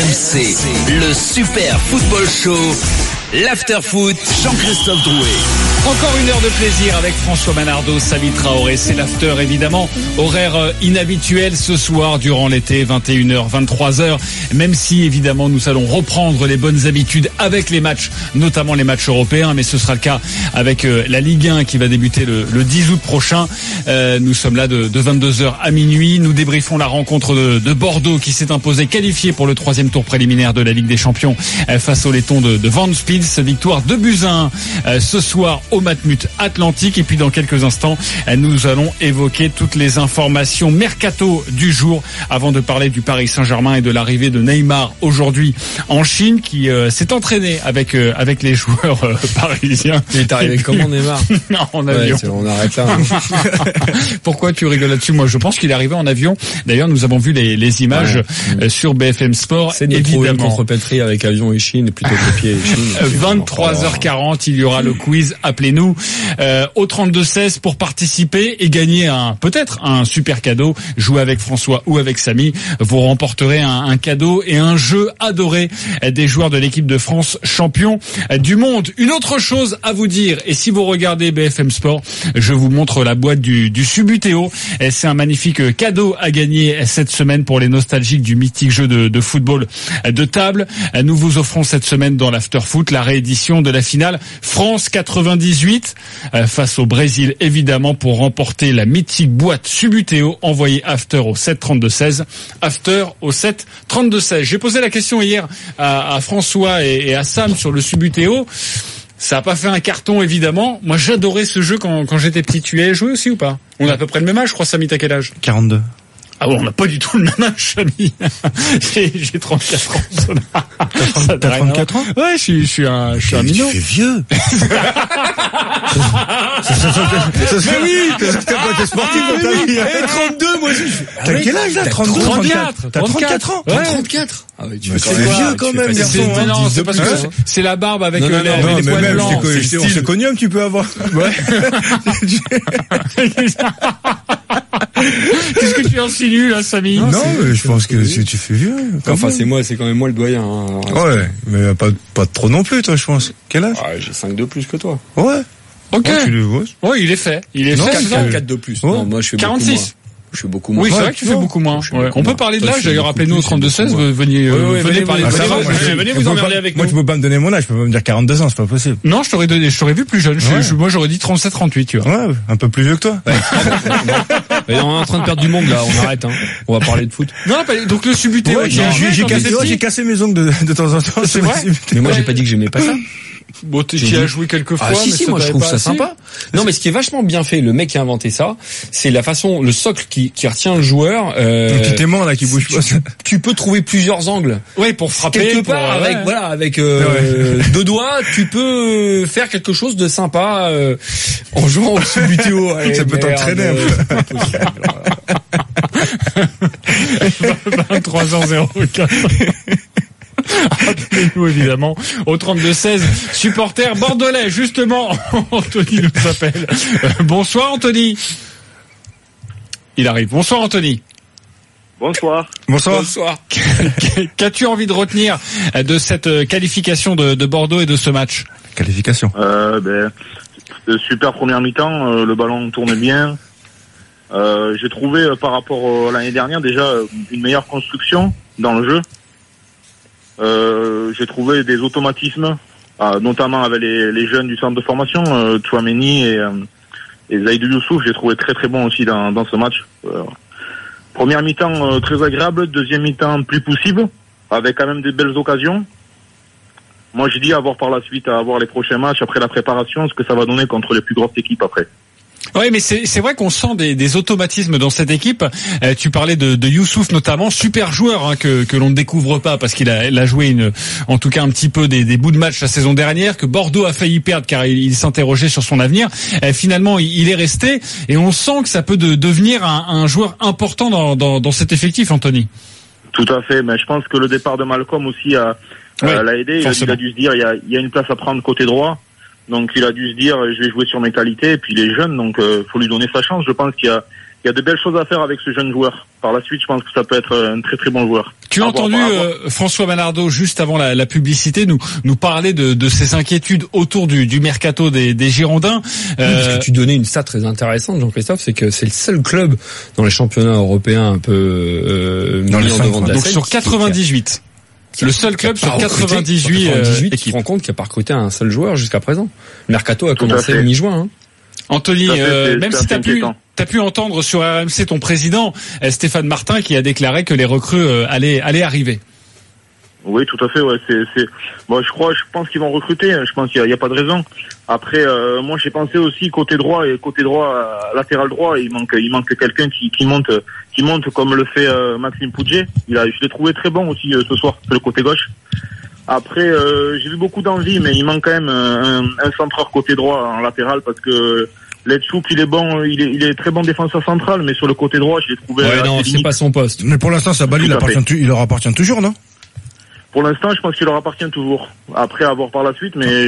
RMC, le Super Football Show, l'Afterfoot, Jean-Christophe Drouet. Encore une heure de plaisir avec François Manardo, Samy Traoré, c'est l'after évidemment, horaire inhabituel ce soir durant l'été, 21h, 23h, même si évidemment nous allons reprendre les bonnes habitudes avec les matchs, notamment les matchs européens, mais ce sera le cas avec la Ligue 1 qui va débuter le 10 août prochain. Nous sommes là de 22h à minuit, nous débriefons la rencontre de Bordeaux qui s'est imposé qualifié pour le 3e tour préliminaire de la Ligue des Champions face aux Lettons de Van Spils, victoire 2-1 ce soir au Matmut Atlantique. Et puis dans quelques instants, nous allons évoquer toutes les informations mercato du jour avant de parler du Paris Saint-Germain et de l'arrivée de Neymar aujourd'hui en Chine qui s'est entraîné avec les joueurs parisiens. Il est arrivé comment Neymar? Non, en avion. On arrête là. Pourquoi tu rigoles là-dessus? Moi, je pense qu'il est arrivé en avion. D'ailleurs, nous avons vu les images sur BFM Sport. C'est évidemment une contrepétrie avec avion et Chine plutôt que pied et Chine. 23h40, il y aura le quiz. Appelez-nous au 32-16 pour participer et gagner peut-être un super cadeau. Jouez avec François ou avec Samy. Vous remporterez un cadeau et un jeu adoré des joueurs de l'équipe de France, champion du monde. Une autre chose à vous dire, et si vous regardez BFM Sport, je vous montre la boîte du Subutéo. C'est un magnifique cadeau à gagner cette semaine pour les nostalgiques du mythique jeu de football de table. Nous vous offrons cette semaine dans l'Afterfoot la réédition de la finale France 98 face au Brésil, évidemment, pour remporter la mythique boîte Subutéo. Envoyez After au 732-16. After au 732-16. J'ai posé la question hier à François et à Sam sur le Subutéo. Ça a pas fait un carton, évidemment. Moi, j'adorais ce jeu quand j'étais petit. Tu y as joué aussi ou pas? On a à peu près le même âge, je crois. Samy, t'as quel âge? 42. Ah bon, on n'a pas du tout le même âge, Samy. J'ai 34 ans. T'as 34 ans? Ouais, je suis un minot. Tu fais vieux. Mais oui, t'as pas été sportif dans ta vie. 32, moi aussi. T'as quel âge là? 32, 34. T'as 34 ans? Ouais. 34. Ah oui, tu fais vieux quand même, garçon. Non, c'est parce que c'est la barbe avec les poils blancs. On se connaît un petit peu avant. Ouais. Qu'est-ce que tu insinues là, Samy? Non, mais je pense que tu fais vieux. Enfin, c'est quand même moi le doyen. Hein. Ouais, mais pas trop non plus, toi, je pense. Quel âge? Ah, j'ai 5 de plus que toi. Ouais. Ok. Ouais, il est fait. Il est non, fait. 4 de plus. Ouais. Non, moi, je fais 46. Je fais beaucoup moins. Oui, c'est vrai que tu fais beaucoup moins. On peut parler de l'âge, d'ailleurs, appelez-nous au 32-16, venez parler de l'âge. Venez vous emmerder avec nous. Moi, tu peux pas me donner mon âge, je peux pas me dire 42 ans, c'est pas possible. Non, je t'aurais vu plus jeune. Moi, j'aurais dit 37-38, tu vois. Ouais, un peu plus vieux que toi. Mais on est en train de perdre du monde, là, on arrête, hein. On va parler de foot. Non, donc le Subutéo, j'ai cassé mes ongles de temps en temps. C'est vrai? Mais moi, j'ai pas dit que j'aimais pas ça. Bon, tu as joué quelques fois. Ah, si, moi, je trouve ça sympa. Non, mais ce qui est vachement bien fait, le mec qui a inventé ça, c'est la façon, le socle qui retient le joueur, qui t'aimant, là, qui bouge pas. Tu peux trouver plusieurs angles. Ouais, pour frapper. Quelque part, avec deux doigts, tu peux faire quelque chose de sympa, en jouant au Subutéo. Ça peut t'entraîner un peu. 23h04. Appelez-nous évidemment au 32-16. Supporter bordelais, justement. Anthony nous appelle. Bonsoir Anthony. Il arrive. Bonsoir Anthony. Bonsoir. Qu'as-tu envie de retenir de cette qualification de Bordeaux et de ce match? Qualification. Super première mi-temps, le ballon tournait bien. J'ai trouvé par rapport à l'année dernière déjà une meilleure construction dans le jeu. J'ai trouvé des automatismes, notamment avec les jeunes du centre de formation, Tchouaméni et Zaïdou Youssouf. J'ai trouvé très très bon aussi dans ce match. Première mi-temps très agréable, deuxième mi-temps plus possible, avec quand même des belles occasions. Moi je dis à voir par la suite, à voir les prochains matchs, après la préparation, ce que ça va donner contre les plus grosses équipes après. Oui, mais c'est vrai qu'on sent des automatismes dans cette équipe. Tu parlais de Youssouf notamment, super joueur hein, que l'on ne découvre pas parce qu'il a joué en tout cas un petit peu des bouts de match la saison dernière, que Bordeaux a failli perdre car il s'interrogeait sur son avenir. Finalement, il est resté et on sent que ça peut devenir un joueur important dans cet effectif, Anthony. Tout à fait, mais je pense que le départ de Malcolm aussi l'a aidé. Il a dû se dire il y a une place à prendre côté droit. Donc il a dû se dire je vais jouer sur mes qualités et puis il est jeune donc faut lui donner sa chance. Je pense qu'il il y a de belles choses à faire avec ce jeune joueur. Par la suite, je pense que ça peut être un très très bon joueur. Tu as entendu François Manardo juste avant la publicité nous parler de ses inquiétudes autour du mercato des Girondins. Parce que tu donnais une stat très intéressante, Jean-Christophe, c'est que c'est le seul club dans les championnats européens un peu mis en devant de la donc scène. Sur 98. Le seul club sur 98 qui rend compte qu'il n'a pas recruté un seul joueur jusqu'à présent. Le mercato a commencé mi-juin. Hein. Anthony, même si t'as pu entendre sur RMC ton président Stéphane Martin qui a déclaré que les recrues allaient arriver. Oui, tout à fait. Ouais, je pense qu'ils vont recruter. Je pense qu'il y a pas de raison. Après, moi, j'ai pensé aussi côté droit latéral droit. Il manque quelqu'un qui monte comme le fait Maxime Pouget. Je l'ai trouvé très bon aussi ce soir sur le côté gauche. Après, j'ai vu beaucoup d'envie, mais il manque quand même un centreur côté droit en latéral parce que Letchouk, il est bon, il est très bon défenseur central, mais sur le côté droit, je l'ai trouvé. Ouais, non, c'est pas son poste. Mais pour l'instant, Sabali, il leur appartient toujours, non? Pour l'instant, je pense qu'il leur appartient toujours. Après, à voir par la suite, mais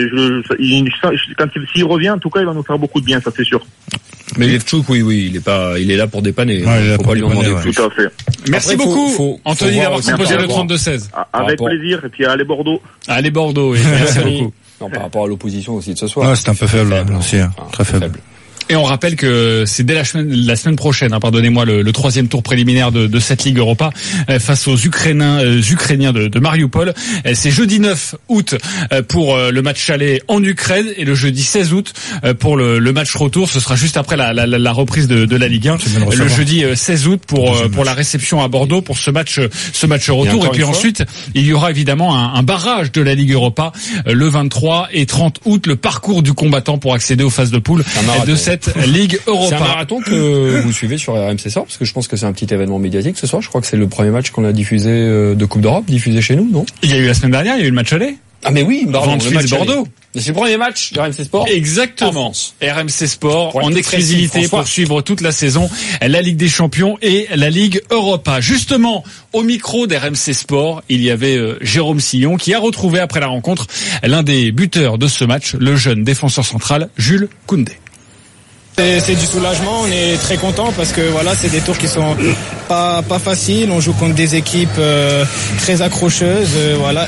s'il revient, en tout cas, il va nous faire beaucoup de bien, ça c'est sûr. Mais Letchouk, oui, il est là pour dépanner. Ouais, faut pas lui en demander plus. Tout à fait. Merci beaucoup, Anthony, d'avoir composé le 32-16. Avec plaisir, et puis allez Bordeaux. Allez Bordeaux, oui. Merci beaucoup. Non, par rapport à l'opposition aussi de ce soir. Ah, c'est un peu faible aussi, très faible. Et on rappelle que c'est dès la semaine prochaine, pardonnez-moi, le troisième tour préliminaire de cette Ligue Europa face aux Ukrainiens de Mariupol. C'est jeudi 9 août pour le match aller en Ukraine et le jeudi 16 août pour le match retour. Ce sera juste après la reprise de la Ligue 1. Le jeudi 16 août pour la réception à Bordeaux pour ce match retour. Et puis ensuite, il y aura évidemment un barrage de la Ligue Europa le 23 et 30 août. Le parcours du combattant pour accéder aux phases de poule de cette Ligue Europa. C'est un marathon que vous suivez sur RMC Sport parce que je pense que c'est un petit événement médiatique ce soir. Je crois que c'est le premier match qu'on a diffusé de Coupe d'Europe, diffusé chez nous, non? Il y a eu la semaine dernière, il y a eu le match aller. Ah mais oui, le match Bordeaux. C'est le premier match de RMC Sport. Exactement. RMC Sport en exclusivité pour suivre toute la saison la Ligue des Champions et la Ligue Europa. Justement, au micro d'RMC Sport, il y avait Jérôme Sillon qui a retrouvé après la rencontre l'un des buteurs de ce match, le jeune défenseur central Jules Koundé. C'est du soulagement, on est très content parce que voilà, c'est des tours qui sont pas faciles. On joue contre des équipes très accrocheuses, voilà,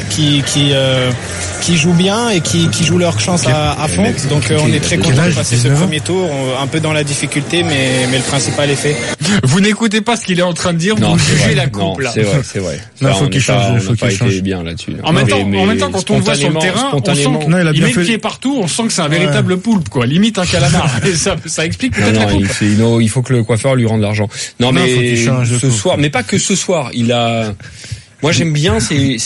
qui jouent bien et qui jouent leur chance à fond. Donc on est très content de passer ce premier tour, un peu dans la difficulté, mais le principal est fait. Vous n'écoutez pas ce qu'il est en train de dire, vous jugez la coupe là. C'est vrai. Non, faut qu'il change, faut qu'il change bien là-dessus. En même temps, quand on le voit sur le terrain, on sent qu'il met le pied partout, on sent que c'est un véritable poulpe, quoi, limite un calamar. Et ça explique peut-être la coupe. Il faut que le coiffeur lui rende l'argent. Non, mais ce soir, mais pas que ce soir. Moi, j'aime bien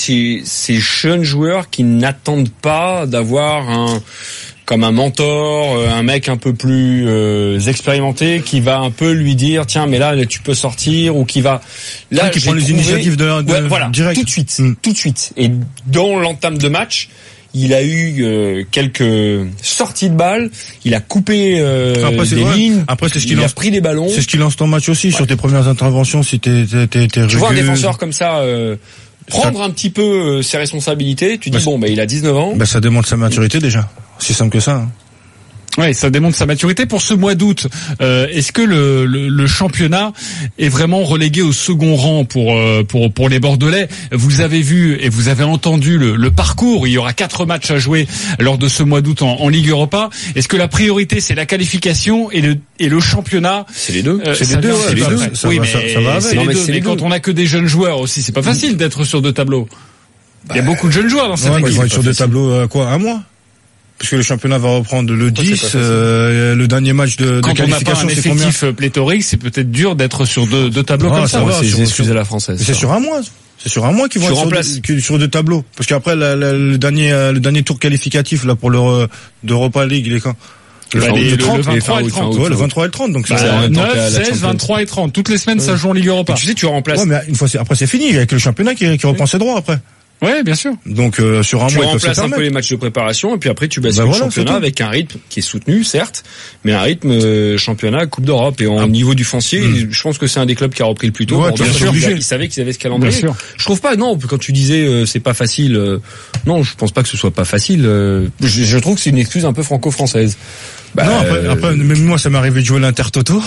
ces jeunes joueurs qui n'attendent pas d'avoir comme un mentor, un mec un peu plus expérimenté qui va un peu lui dire tiens mais là tu peux sortir ou qui va là qui prend les initiatives voilà, direct tout de suite et dans l'entame de match il a eu quelques sorties de balles, il a coupé des lignes, après c'est ce il a pris des ballons. C'est ce qui lance ton match aussi sur tes premières interventions si t'es tu vois un défenseur comme ça prendre un petit peu ses responsabilités, tu dis il a 19 ans. Ça démontre sa maturité déjà. C'est simple que ça. Hein. Ouais, ça démontre sa maturité pour ce mois d'août. Est-ce que le championnat est vraiment relégué au second rang pour les Bordelais? Vous avez vu et vous avez entendu le parcours. Il y aura 4 matchs à jouer lors de ce mois d'août en Ligue Europa. Est-ce que la priorité c'est la qualification et le championnat? C'est les deux. C'est les deux. Oui, mais c'est les deux. Mais quand on a que des jeunes joueurs aussi, c'est pas facile d'être sur 2 tableaux. Il y a beaucoup de jeunes joueurs dans cette équipe. Ils vont être sur 2 tableaux un mois. Parce que le championnat va reprendre le 10, le dernier match de qualification, c'est quand on n'a pas un effectif pléthorique, c'est peut-être dur d'être sur deux tableaux comme ça. C'est excusez la française. C'est sur un mois. C'est sur un mois qu'ils vont être sur 2 tableaux. Parce qu'après, le dernier tour qualificatif, là, pour d'Europa League, il est quand? Le 23 et le 30. Ouais, le 23 et le 30. Donc, 9, 16, 23 et 30. Toutes les semaines, ça joue en Ligue Europa. Tu sais, tu remplaces. Ouais, mais une fois, après, c'est fini. Avec le championnat qui reprend ses droits après. Ouais, bien sûr. Donc sur un mois, tu remplaces un peu les matchs de préparation et puis après tu bascules le championnat avec un rythme qui est soutenu certes, mais un rythme championnat Coupe d'Europe et au niveau du foncier, je pense que c'est un des clubs qui a repris le plus tôt. Ouais, bien sûr. Ils savaient qu'ils avaient ce calendrier. Bien sûr. Je trouve pas quand tu disais c'est pas facile, non, je pense pas que ce soit pas facile. Je trouve que c'est une excuse un peu franco-française. Non, après, même moi, ça m'est arrivé de jouer l'Inter Toto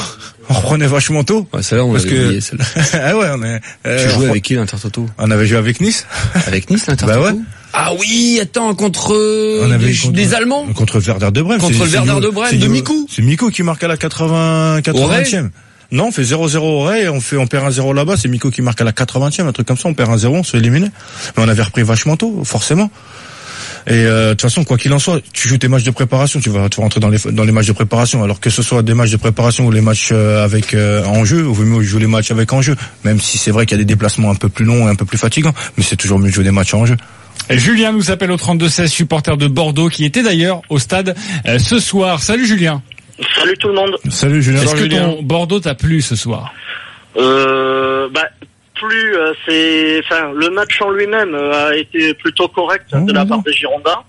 On reprenait vachement tôt. Ouais, celle-là, on avait oublié, celle-là. Ah ouais, on est. Tu jouais avec qui l'Intertoto? On avait joué avec Nice. Avec Nice, l'Intertoto? Bah ouais. Ah oui, attends, contre des Allemands? Contre le Werder de Brême. Contre le Werder de Brême, de Mikou. C'est Mikou qui marque à la 80e. Non, on fait 0-0 au Ray, on perd 1-0 là-bas, c'est Mikou qui marque à la 80e, un truc comme ça, on perd 1-0, on se fait éliminer. Mais on avait repris vachement tôt, forcément. Et de toute façon, quoi qu'il en soit, tu joues tes matchs de préparation, tu vas rentrer dans les matchs de préparation. Alors que ce soit des matchs de préparation ou les matchs avec enjeu, il vaut mieux jouer les matchs avec enjeu. Même si c'est vrai qu'il y a des déplacements un peu plus longs et un peu plus fatigants, mais c'est toujours mieux de jouer des matchs en enjeu. Julien nous appelle au 32-16, supporter de Bordeaux, qui était d'ailleurs au stade ce soir. Salut Julien. Salut tout le monde. Salut Julien. Est-ce que ton Bordeaux t'a plu ce soir? Le match en lui-même a été plutôt correct de la part des Girondins.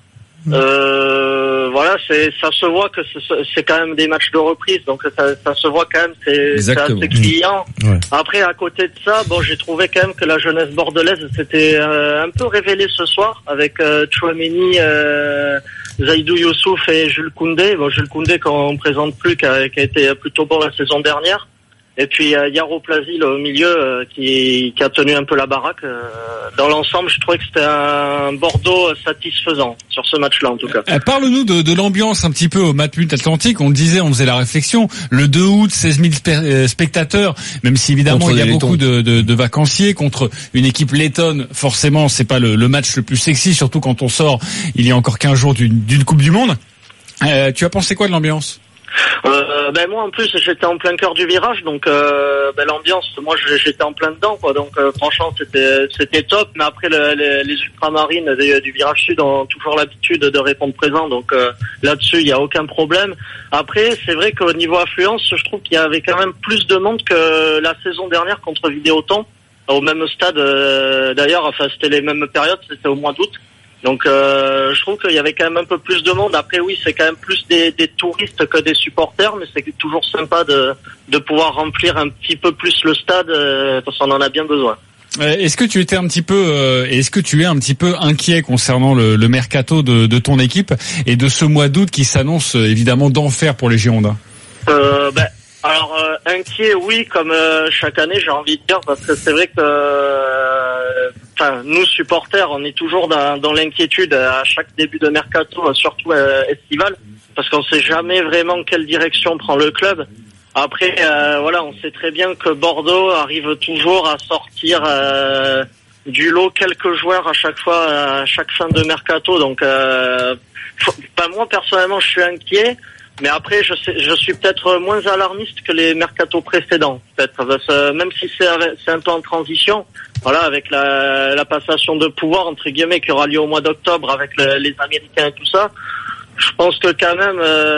Ça se voit que c'est quand même des matchs de reprise, donc ça se voit quand même, c'est assez criant. Ouais. Après, à côté de ça, j'ai trouvé quand même que la jeunesse bordelaise s'était un peu révélée ce soir avec Tchouaméni, Zaïdou Youssouf et Jules Koundé. Jules Koundé qu'on ne présente plus, qui a été plutôt bon la saison dernière. Et puis Yaro Plazil au milieu qui a tenu un peu la baraque. Dans l'ensemble, je trouvais que c'était un Bordeaux satisfaisant sur ce match-là en tout cas. Parle-nous de l'ambiance un petit peu au Matmut Atlantique. On faisait la réflexion. Le 2 août, 16 000 spectateurs, même si évidemment contre il y a beaucoup de vacanciers contre une équipe lettonne. Forcément, c'est pas le match le plus sexy, surtout quand on sort il y a encore 15 jours d'une Coupe du Monde. Tu as pensé quoi de l'ambiance? Moi en plus j'étais en plein cœur du virage, donc l'ambiance, moi j'étais en plein dedans quoi, donc franchement c'était top. Mais après les ultramarines du virage sud ont toujours l'habitude de répondre présent, donc là-dessus il y a aucun problème. Après c'est vrai qu'au niveau affluence, je trouve qu'il y avait quand même plus de monde que la saison dernière contre Vidéoton au même stade. D'ailleurs, c'était les mêmes périodes, c'était au mois d'août. Donc je trouve qu'il y avait quand même un peu plus de monde. Après oui, c'est quand même plus des touristes que des supporters, mais c'est toujours sympa de pouvoir remplir un petit peu plus le stade parce qu'on en a bien besoin. Est-ce que tu es un petit peu inquiet concernant le mercato de ton équipe et de ce mois d'août qui s'annonce évidemment d'enfer pour les Girondins? Inquiet, oui, comme chaque année, j'ai envie de dire, parce que c'est vrai que nous supporters, on est toujours dans l'inquiétude à chaque début de mercato, surtout estival, parce qu'on sait jamais vraiment quelle direction prend le club. Après, on sait très bien que Bordeaux arrive toujours à sortir du lot quelques joueurs à chaque fois, à chaque fin de mercato. Donc, moi personnellement, je suis inquiet. Mais après, je suis peut-être moins alarmiste que les mercatos précédents, peut-être, parce que même si c'est un peu en transition, avec la passation de pouvoir entre guillemets qui aura lieu au mois d'octobre avec les Américains et tout ça, je pense que quand même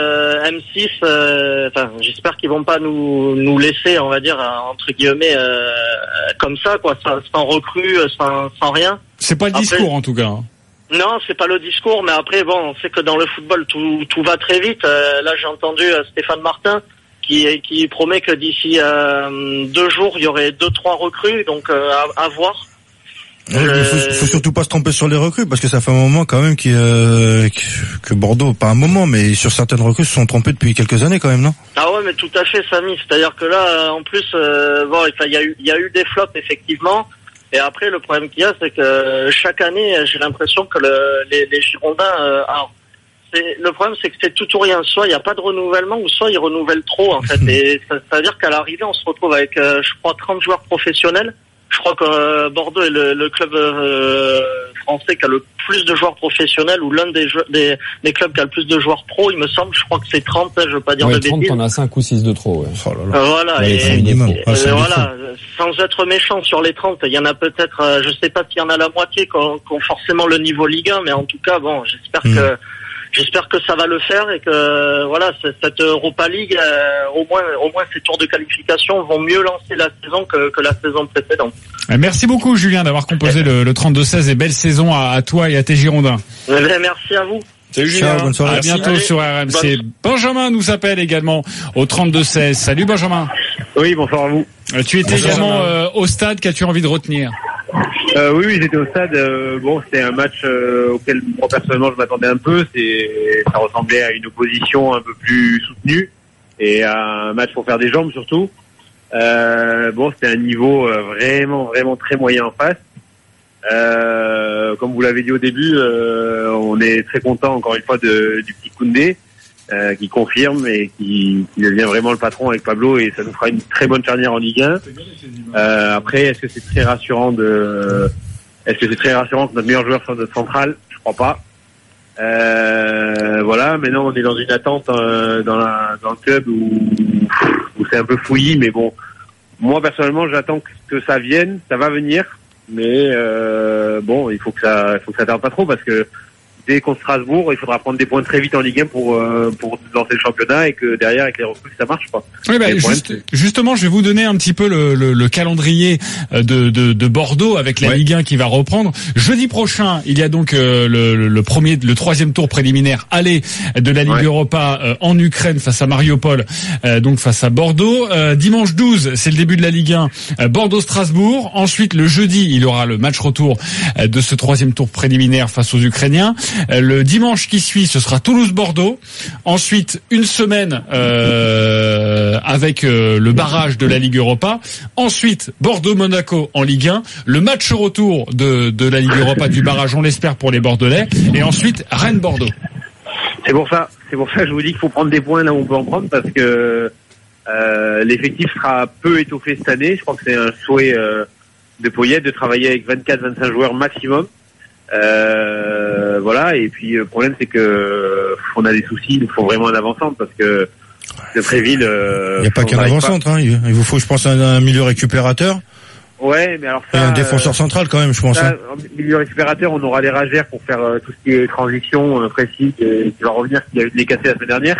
M6, j'espère qu'ils vont pas nous laisser, on va dire entre guillemets comme ça, quoi, sans recrue, sans rien. C'est pas le discours en tout cas. Hein. Non, c'est pas le discours, mais après, on sait que dans le football, tout va très vite. Là, j'ai entendu Stéphane Martin qui promet que d'ici 2 jours, il y aurait 2-3 recrues, donc à voir. Faut surtout pas se tromper sur les recrues, parce que ça fait un moment quand même que Bordeaux, pas un moment, mais sur certaines recrues se sont trompés depuis quelques années quand même, non? Ah ouais, mais tout à fait, Samy. C'est-à-dire que là, en plus, il y a eu des flops effectivement. Et après, le problème qu'il y a, c'est que chaque année, j'ai l'impression que les Girondins... le problème, c'est que c'est tout ou rien. Soit il n'y a pas de renouvellement, ou soit ils renouvellent trop, en fait. Et ça veut dire qu'à l'arrivée, on se retrouve avec, je crois, 30 joueurs professionnels. Je crois que Bordeaux est le club français qui a le plus de joueurs professionnels, ou l'un des clubs qui a le plus de joueurs pro, il me semble. Je crois que c'est 30, je veux pas dire de bêtises. 30, t'en as 5 ou 6 de trop, ouais. Oh là là. Voilà. Ouais, Sans être méchant, sur les 30, il y en a peut-être, je sais pas s'il y en a la moitié qui ont forcément le niveau Ligue 1, mais en tout cas, j'espère que ça va le faire et que cette Europa League, au moins ces tours de qualification vont mieux lancer la saison que la saison précédente. Merci beaucoup Julien d'avoir composé le 32-16 et belle saison à toi et à tes Girondins. Merci à vous. Salut Julien, bonne soirée. À bientôt sur RMC. Benjamin nous appelle également au 32-16. Salut Benjamin. Oui, bonsoir à vous. Tu étais également au stade, qu'as-tu envie de retenir? Oui, j'étais au stade. C'était un match auquel moi personnellement je m'attendais un peu. Ça ressemblait à une opposition un peu plus soutenue. et un match pour faire des jambes surtout. Bon, c'était un niveau vraiment très moyen en face. Comme vous l'avez dit au début, on est très content encore une fois du petit Koundé qui confirme et qui devient vraiment le patron avec Pablo, et ça nous fera une très bonne charnière en Ligue 1. Après, est-ce que c'est très rassurant que notre meilleur joueur soit notre central? Je crois pas. Voilà, maintenant on est dans une attente dans le club où c'est un peu fouillis, mais bon, moi personnellement j'attends que ça vienne, ça va venir, mais bon, il faut que ça tarde pas trop, parce que dès contre Strasbourg, il faudra prendre des points très vite en Ligue 1 pour lancer le championnat, et que derrière avec les recrues ça marche pas. Oui, justement, je vais vous donner un petit peu le calendrier de Bordeaux avec la Ligue 1 qui va reprendre. Jeudi prochain, il y a donc le troisième tour préliminaire aller de la Ligue Europa en Ukraine face à Mariupol, donc face à Bordeaux. Dimanche 12, c'est le début de la Ligue 1, Bordeaux-Strasbourg. Ensuite, le jeudi, il y aura le match retour de ce troisième tour préliminaire face aux Ukrainiens. Le dimanche qui suit, ce sera Toulouse-Bordeaux. Ensuite, une semaine avec le barrage de la Ligue Europa. Ensuite, Bordeaux-Monaco en Ligue 1. Le match retour de la Ligue Europa du barrage, on l'espère pour les Bordelais. Et ensuite, Rennes-Bordeaux. C'est pour ça que je vous dis qu'il faut prendre des points là où on peut en prendre, parce que l'effectif sera peu étoffé cette année. Je crois que c'est un souhait de Poyet de travailler avec 24-25 joueurs maximum. Voilà, et puis le problème c'est que on a des soucis, il nous faut vraiment un avant-centre, parce que de Préville, il n'y a pas qu'un avant-centre, hein. Il vous faut, je pense, un milieu récupérateur. Ouais, mais alors ça, et un défenseur central quand même, je pense. Ça, milieu récupérateur, on aura les Ragères pour faire tout ce qui est transition précis, qui va revenir, qui a eu de les casser la semaine dernière.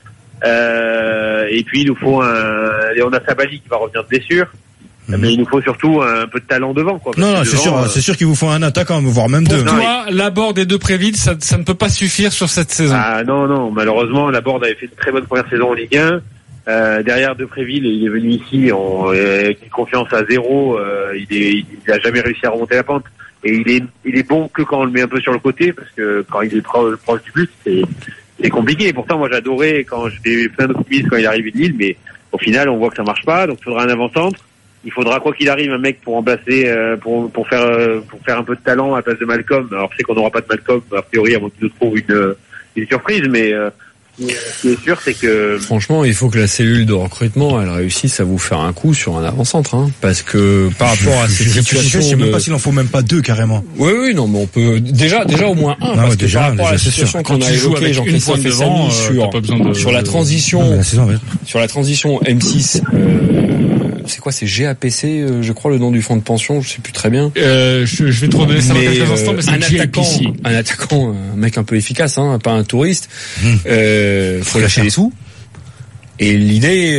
Et puis il nous faut Léona Sabali qui va revenir de blessure. Mais il nous faut surtout un peu de talent devant, quoi. Non, c'est sûr qu'il vous faut un attaquant, voire même deux. Pour toi, Laborde et Depréville, ça ne peut pas suffire sur cette saison. Ah non, malheureusement, Laborde avait fait une très bonne première saison en Ligue 1. Derrière Depréville, il est venu ici avec une confiance à zéro. Il a jamais réussi à remonter la pente. Et il est bon que quand on le met un peu sur le côté, parce que quand il est proche du but, c'est compliqué. Et pourtant, moi, j'adorais quand j'étais plein d'optimisme quand il est arrivé de Lille, mais au final, on voit que ça marche pas. Donc, il faudra un avant-centre. Il faudra, quoi qu'il arrive, un mec pour remplacer, pour faire un peu de talent à la place de Malcolm. Alors, je sais qu'on n'aura pas de Malcolm, a priori, avant qu'il nous trouve une surprise, mais ce qui est sûr, c'est que... Franchement, il faut que la cellule de recrutement, elle réussisse à vous faire un coup sur un avant-centre, hein, parce que par rapport à cette situation... Je sais même pas s'il en faut même pas deux, carrément. Oui, non, mais on peut... Déjà au moins un, parce que par rapport à la situation qu'on a évoquée, Jean-Christophe et Samy, sur la transition, sur la transition M6, c'est quoi, c'est GAPC, je crois, le nom du fonds de pension, je sais plus très bien. Je vais te redonner ça dans quelques instants, mais c'est un attaquant, un mec un peu efficace, hein, pas un touriste. Faut lâcher les sous. Et l'idée,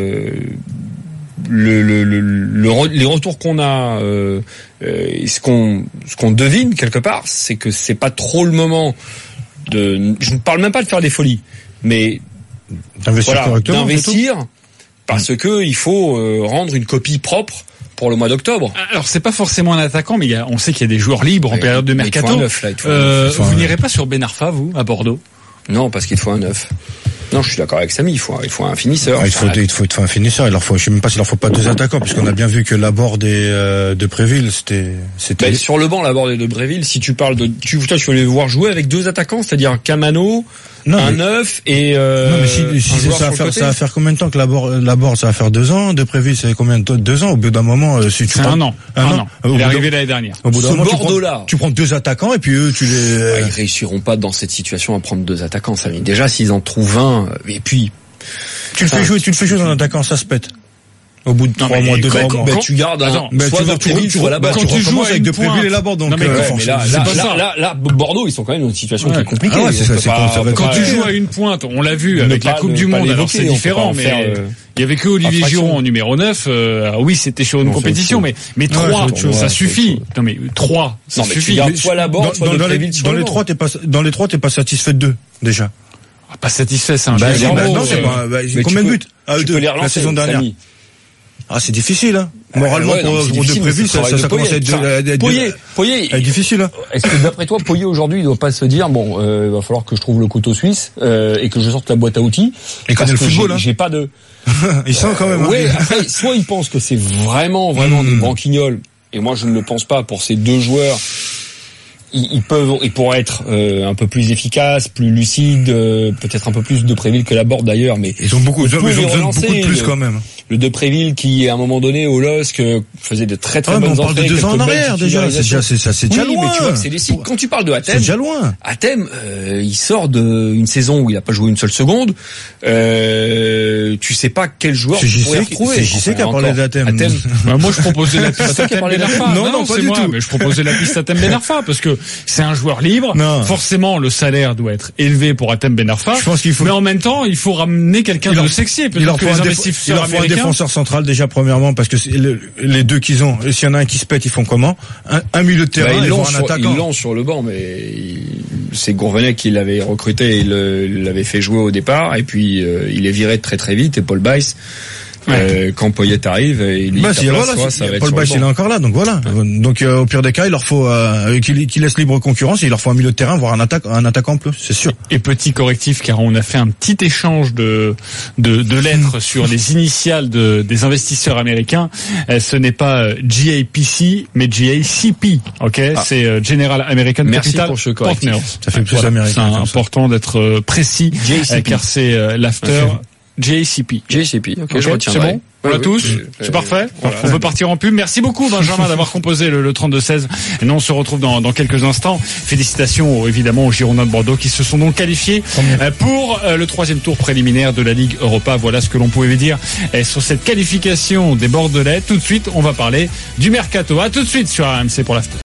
les retours qu'on a, ce qu'on devine quelque part, c'est que c'est pas trop le moment de, je ne parle même pas de faire des folies, mais d'investir. Parce que il faut rendre une copie propre pour le mois d'octobre. Alors c'est pas forcément un attaquant, mais on sait qu'il y a des joueurs libres en période de mercato. Vous n'irez pas sur Ben Arfa, vous, à Bordeaux? Non, parce qu'il faut un neuf. Non, je suis d'accord avec Samy, il faut un finisseur. Il faut un finisseur. Je sais même pas s'il leur faut pas deux attaquants, puisqu'on a bien vu que Laborde et Depréville, c'était. Ben, sur le banc, Laborde et Depréville, si tu parles de, tu veux les voir jouer avec deux attaquants, c'est-à-dire Camano, un neuf et non, mais si ça va faire combien de temps que Laborde, ça va faire 2 ans, Depréville, ça fait combien de temps? 2 ans, au bout d'un moment, si tu prends. Un an. Il est arrivé l'année dernière. Au bout d'un moment, tu prends deux attaquants et puis eux, tu les... Ils réussiront pas dans cette situation à prendre deux attaquants, Samy. Déjà, s'ils en trouvent un, et puis. Tu le fais jouer dans un attaquant, ça se pète. Au bout de 3 mois, 2 ans. Tu gardes soit Depréville, soit Laborde. Quand tu joues avec Depréville et Laborde, donc, là, Bordeaux, ils sont quand même dans une situation qui est compliquée. Quand tu joues à une pointe, on l'a vu avec la Coupe du Monde, alors c'est différent, mais il y avait que Olivier Giroud en numéro 9. Oui, c'était sur une compétition, mais 3, ça suffit. Non, mais 3, ça suffit. Tu gardes soit Laborde, soit Depréville. Dans les 3, t'es pas satisfait de 2, déjà. Pas satisfait, c'est un jeu. Non, c'est pas, combien de buts? Tu peux les relancer, la saison dernière. Ah, c'est difficile, hein. Moralement, pour Depréville, ça commence à être difficile, hein. Est-ce que d'après toi, Poyet aujourd'hui, il doit pas se dire, bon, va falloir que je trouve le couteau suisse, et que je sorte la boîte à outils. Et connaît le football, j'ai pas de... Il sent quand même, ouais, après, soit il pense que c'est vraiment des branquignoles, et moi je ne le pense pas pour ces deux joueurs. Ils pourraient être un peu plus efficaces, plus lucides, peut-être un peu plus Depréville que Laborde d'ailleurs, mais ils ont beaucoup de plus quand même. Le Depréville qui à un moment donné au LOSC faisait de très bonnes entrées. On parle de 2 ans en arrière déjà, c'est déjà loin. Mais tu vois, c'est des signes. Quand tu parles de Hatem, c'est déjà loin. Hatem, il sort d'une saison où il a pas joué une seule seconde. Tu sais pas quel joueur tu pourrais retrouver. C'est JC qui a parlé d'Hatem. Moi je proposais la piste Hatem Ben Arfa. Non, pas du tout. Mais je proposais la piste Hatem Ben Arfa parce que c'est un joueur libre. Non. Forcément, le salaire doit être élevé pour Hatem Ben Arfa. Je pense qu'il faut. Mais en même temps, il faut ramener quelqu'un de sexy. Peut-être que les investisseurs américains. Défenseur central déjà premièrement parce que les deux qu'ils ont, s'il y en a un qui se pète, ils font comment? Un milieu de terrain, ils ont un attaquant. Ils l'ont sur le banc, mais c'est Gourvenec qui l'avait recruté, il l'avait fait jouer au départ, et puis il est viré très très vite, et Paul Bice. Quand Poyet arrive, il dit Paul Bice il est encore là, donc voilà. Donc au pire des cas, il leur faut qu'il laisse libre concurrence, et il leur faut un milieu de terrain, voire un attaquant en plus, c'est sûr. Et petit correctif, car on a fait un petit échange de lettres sur les initiales des investisseurs américains. Ce n'est pas GAPC, mais GACP. Ok, c'est General American Capital Partners. Ça fait plus américain. C'est important d'être précis, car c'est l'after. JCP. Ok, je retiendrai. C'est bon? On l'a tous? C'est parfait? Voilà. On peut partir en pub. Merci beaucoup, Benjamin, d'avoir composé le 32-16. Et nous, on se retrouve dans quelques instants. Félicitations, évidemment, aux Girondins de Bordeaux qui se sont donc qualifiés pour le 3e tour préliminaire de la Ligue Europa. Voilà ce que l'on pouvait dire sur cette qualification des Bordelais. Tout de suite, on va parler du Mercato. À tout de suite sur RMC pour l'after.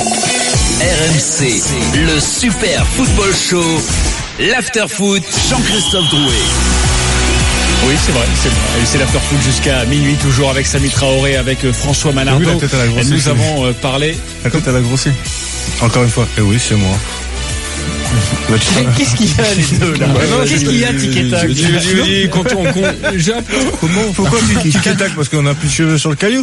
RMC, le Super Football Show. L'After Foot, Jean-Christophe Drouet. Oui, c'est vrai. C'est l'after foot jusqu'à minuit, toujours avec Samy Traoré, avec François Malardo. Oui, la tête à la grossie, nous avons parlé. La tête à la grossie. Encore une fois. Et oui, c'est moi. Qu'est-ce qu'il y a les deux là? Qu'est-ce qu'il y a, Tic-et-Tac? Pourquoi Tic-et-Tac? Parce qu'on a plus de cheveux sur le caillou.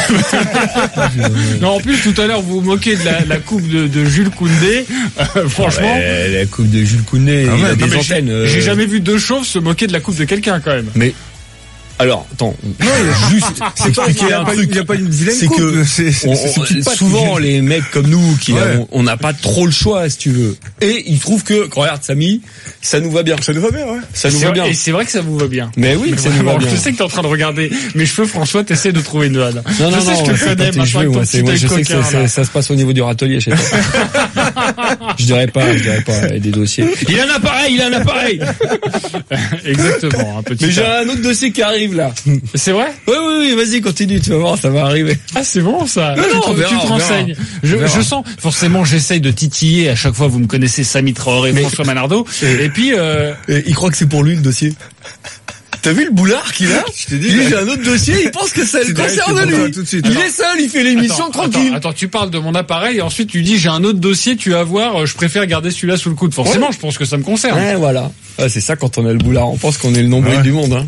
Non, en plus tout à l'heure vous vous moquez de la coupe de Jules Koundé. Franchement, la coupe de Jules Koundé, il a des antennes. J'ai jamais vu deux chauves se moquer de la coupe de quelqu'un quand même. Mais alors, attends. Non, juste, c'est pas qu'il y a un truc. Il n'y a pas une vilaine coupe. C'est souvent les mecs comme nous on n'a pas trop le choix, si tu veux. Et ils trouvent que, regarde, Samy, ça nous va bien. Ça nous va bien, ouais. Ça nous va bien. Et c'est vrai que ça vous va bien. Mais oui, ça nous va bien. Je sais que t'es en train de regarder mes cheveux, François, t'essaies de trouver une vanne. Non, je sais que je te connais, maintenant avec ton petit je sais que ça se passe au niveau du râtelier chez toi. Je dirais pas, des dossiers. Il a un appareil. Exactement, un petit. Mais j'ai un autre dossier qui arrive. Là. C'est vrai? Oui, vas-y, continue, tu vas voir, ça va arriver. Ah, c'est bon, ça. Non, tu te renseignes. Je sens, forcément, j'essaye de titiller, à chaque fois, vous me connaissez, Samy Traoré, François Malardo, et puis, il croit que c'est pour lui, le dossier. T'as vu le boulard qu'il a? Je t'ai dit. J'ai un autre dossier, il pense que ça le concerne lui. Il est seul, il fait l'émission tranquille. Attends, tu parles de mon appareil et ensuite tu dis j'ai un autre dossier, tu vas voir, je préfère garder celui-là sous le coude. Forcément, je pense que ça me concerne. Ouais, voilà. Ah, c'est ça quand on a le boulard, on pense qu'on est le nombril du monde, hein.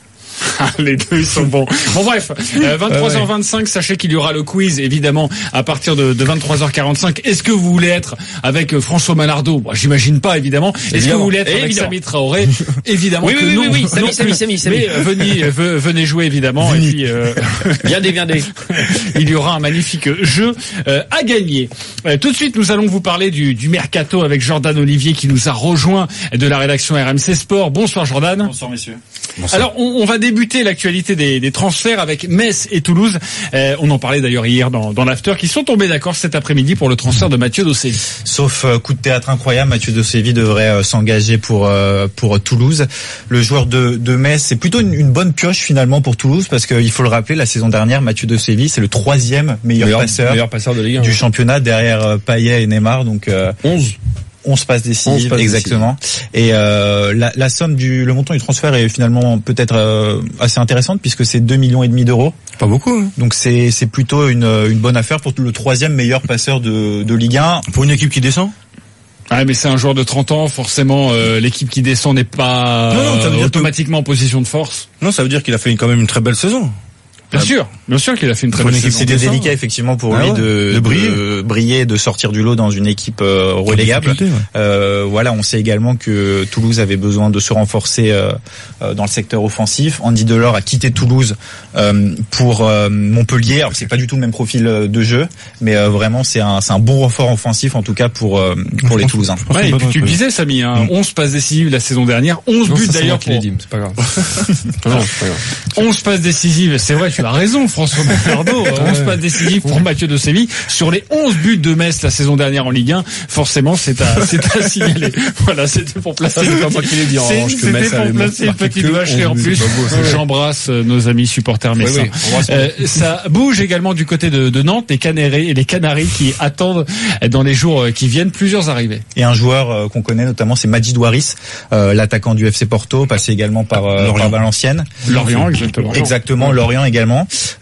Les deux, ils sont bons. Bon, bref, 23h25, sachez qu'il y aura le quiz, évidemment, à partir de 23h45. Est-ce que vous voulez être avec François Malardo? Bon, j'imagine pas, évidemment. Est-ce que vous voulez être avec Samy Traoré? Évidemment que non. Oui, Samy. Mais venez jouer, évidemment. Et puis, viendez. Il y aura un magnifique jeu à gagner. Tout de suite, nous allons vous parler du Mercato avec Jordan Olivier qui nous a rejoint de la rédaction RMC Sport. Bonsoir, Jordan. Bonsoir, messieurs. Bonsoir. Alors, on va débuter l'actualité des transferts avec Metz et Toulouse. On en parlait d'ailleurs hier dans l'after, qui sont tombés d'accord cet après-midi pour le transfert de Mathieu Dossévi. Sauf coup de théâtre incroyable, Mathieu Dossévi devrait s'engager pour Toulouse. Le joueur de Metz, c'est plutôt une bonne pioche finalement pour Toulouse, parce qu'il faut le rappeler, la saison dernière, Mathieu Dossévi, c'est le 3e meilleur passeur de Ligue 1, du championnat derrière Payet et Neymar. Donc 11 passes décisives, exactement. Et la somme le montant du transfert est finalement peut-être assez intéressante, puisque c'est 2,5 millions d'euros. Pas beaucoup. Hein. Donc c'est plutôt une bonne affaire pour le 3e meilleur passeur de Ligue 1. Pour une équipe qui descend. Ah, mais c'est un joueur de 30 ans, forcément l'équipe qui descend n'est pas automatiquement en position de force. Non, ça veut dire qu'il a fait quand même une très belle saison. Bien sûr qu'il a fait une très bonne saison. C'était délicat effectivement pour lui de briller, de sortir du lot dans une équipe relégable. Voilà, on sait également que Toulouse avait besoin de se renforcer dans le secteur offensif. Andy Delors a quitté Toulouse pour Montpellier. Alors c'est pas du tout le même profil de jeu, mais vraiment c'est un bon renfort offensif en tout cas pour les Toulousains. Ouais, et puis tu le disais Samy, 11 passes décisives la saison dernière, 11 buts d'ailleurs pour... c'est pas grave. 11 passes décisives, c'est vrai, tu as raison François Bernardo, 11 passes décisives pour Mathieu de Séville sur les 11 buts de Metz la saison dernière en Ligue 1. Forcément, c'est à signaler. Voilà, c'était pour placer une petite vacherie en plus. J'embrasse nos amis supporters messins. Ça bouge également du côté de Nantes, les Canaries qui attendent dans les jours qui viennent plusieurs arrivées. Et un joueur qu'on connaît notamment, c'est Majid Waris, l'attaquant du FC Porto, passé également par Valenciennes. Lorient, exactement. Exactement, Lorient également.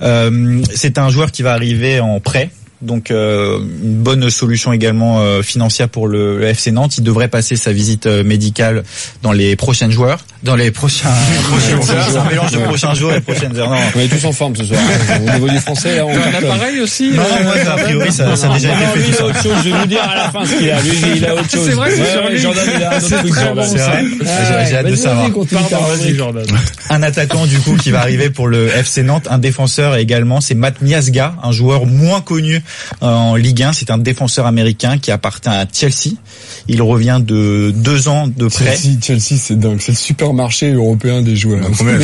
C'est un joueur qui va arriver en prêt. Donc une bonne solution également financière pour le FC Nantes. Il devrait passer sa visite médicale dans les prochains jours. C'est un mélange de prochains jours et prochaines heures. Non. On est tous en forme ce soir. Au niveau du français, là, on a pareil aussi. Non, moi a priori ça a déjà été fait. Lui, il a autre chose. Je vais vous dire à la fin ce qu'il a. Lui, il a autre chose. C'est vrai que Jordan, il a un autre truc. C'est vrai. J'ai hâte de savoir. Vas-y, Jordan. Un attaquant du coup qui va arriver pour le FC Nantes, un défenseur également, c'est Matt Miazga, un joueur moins connu en Ligue 1. C'est un défenseur américain qui appartient à Chelsea. Il revient de 2 ans de prêt. Chelsea, c'est dingue. C'est le supermarché européen des joueurs.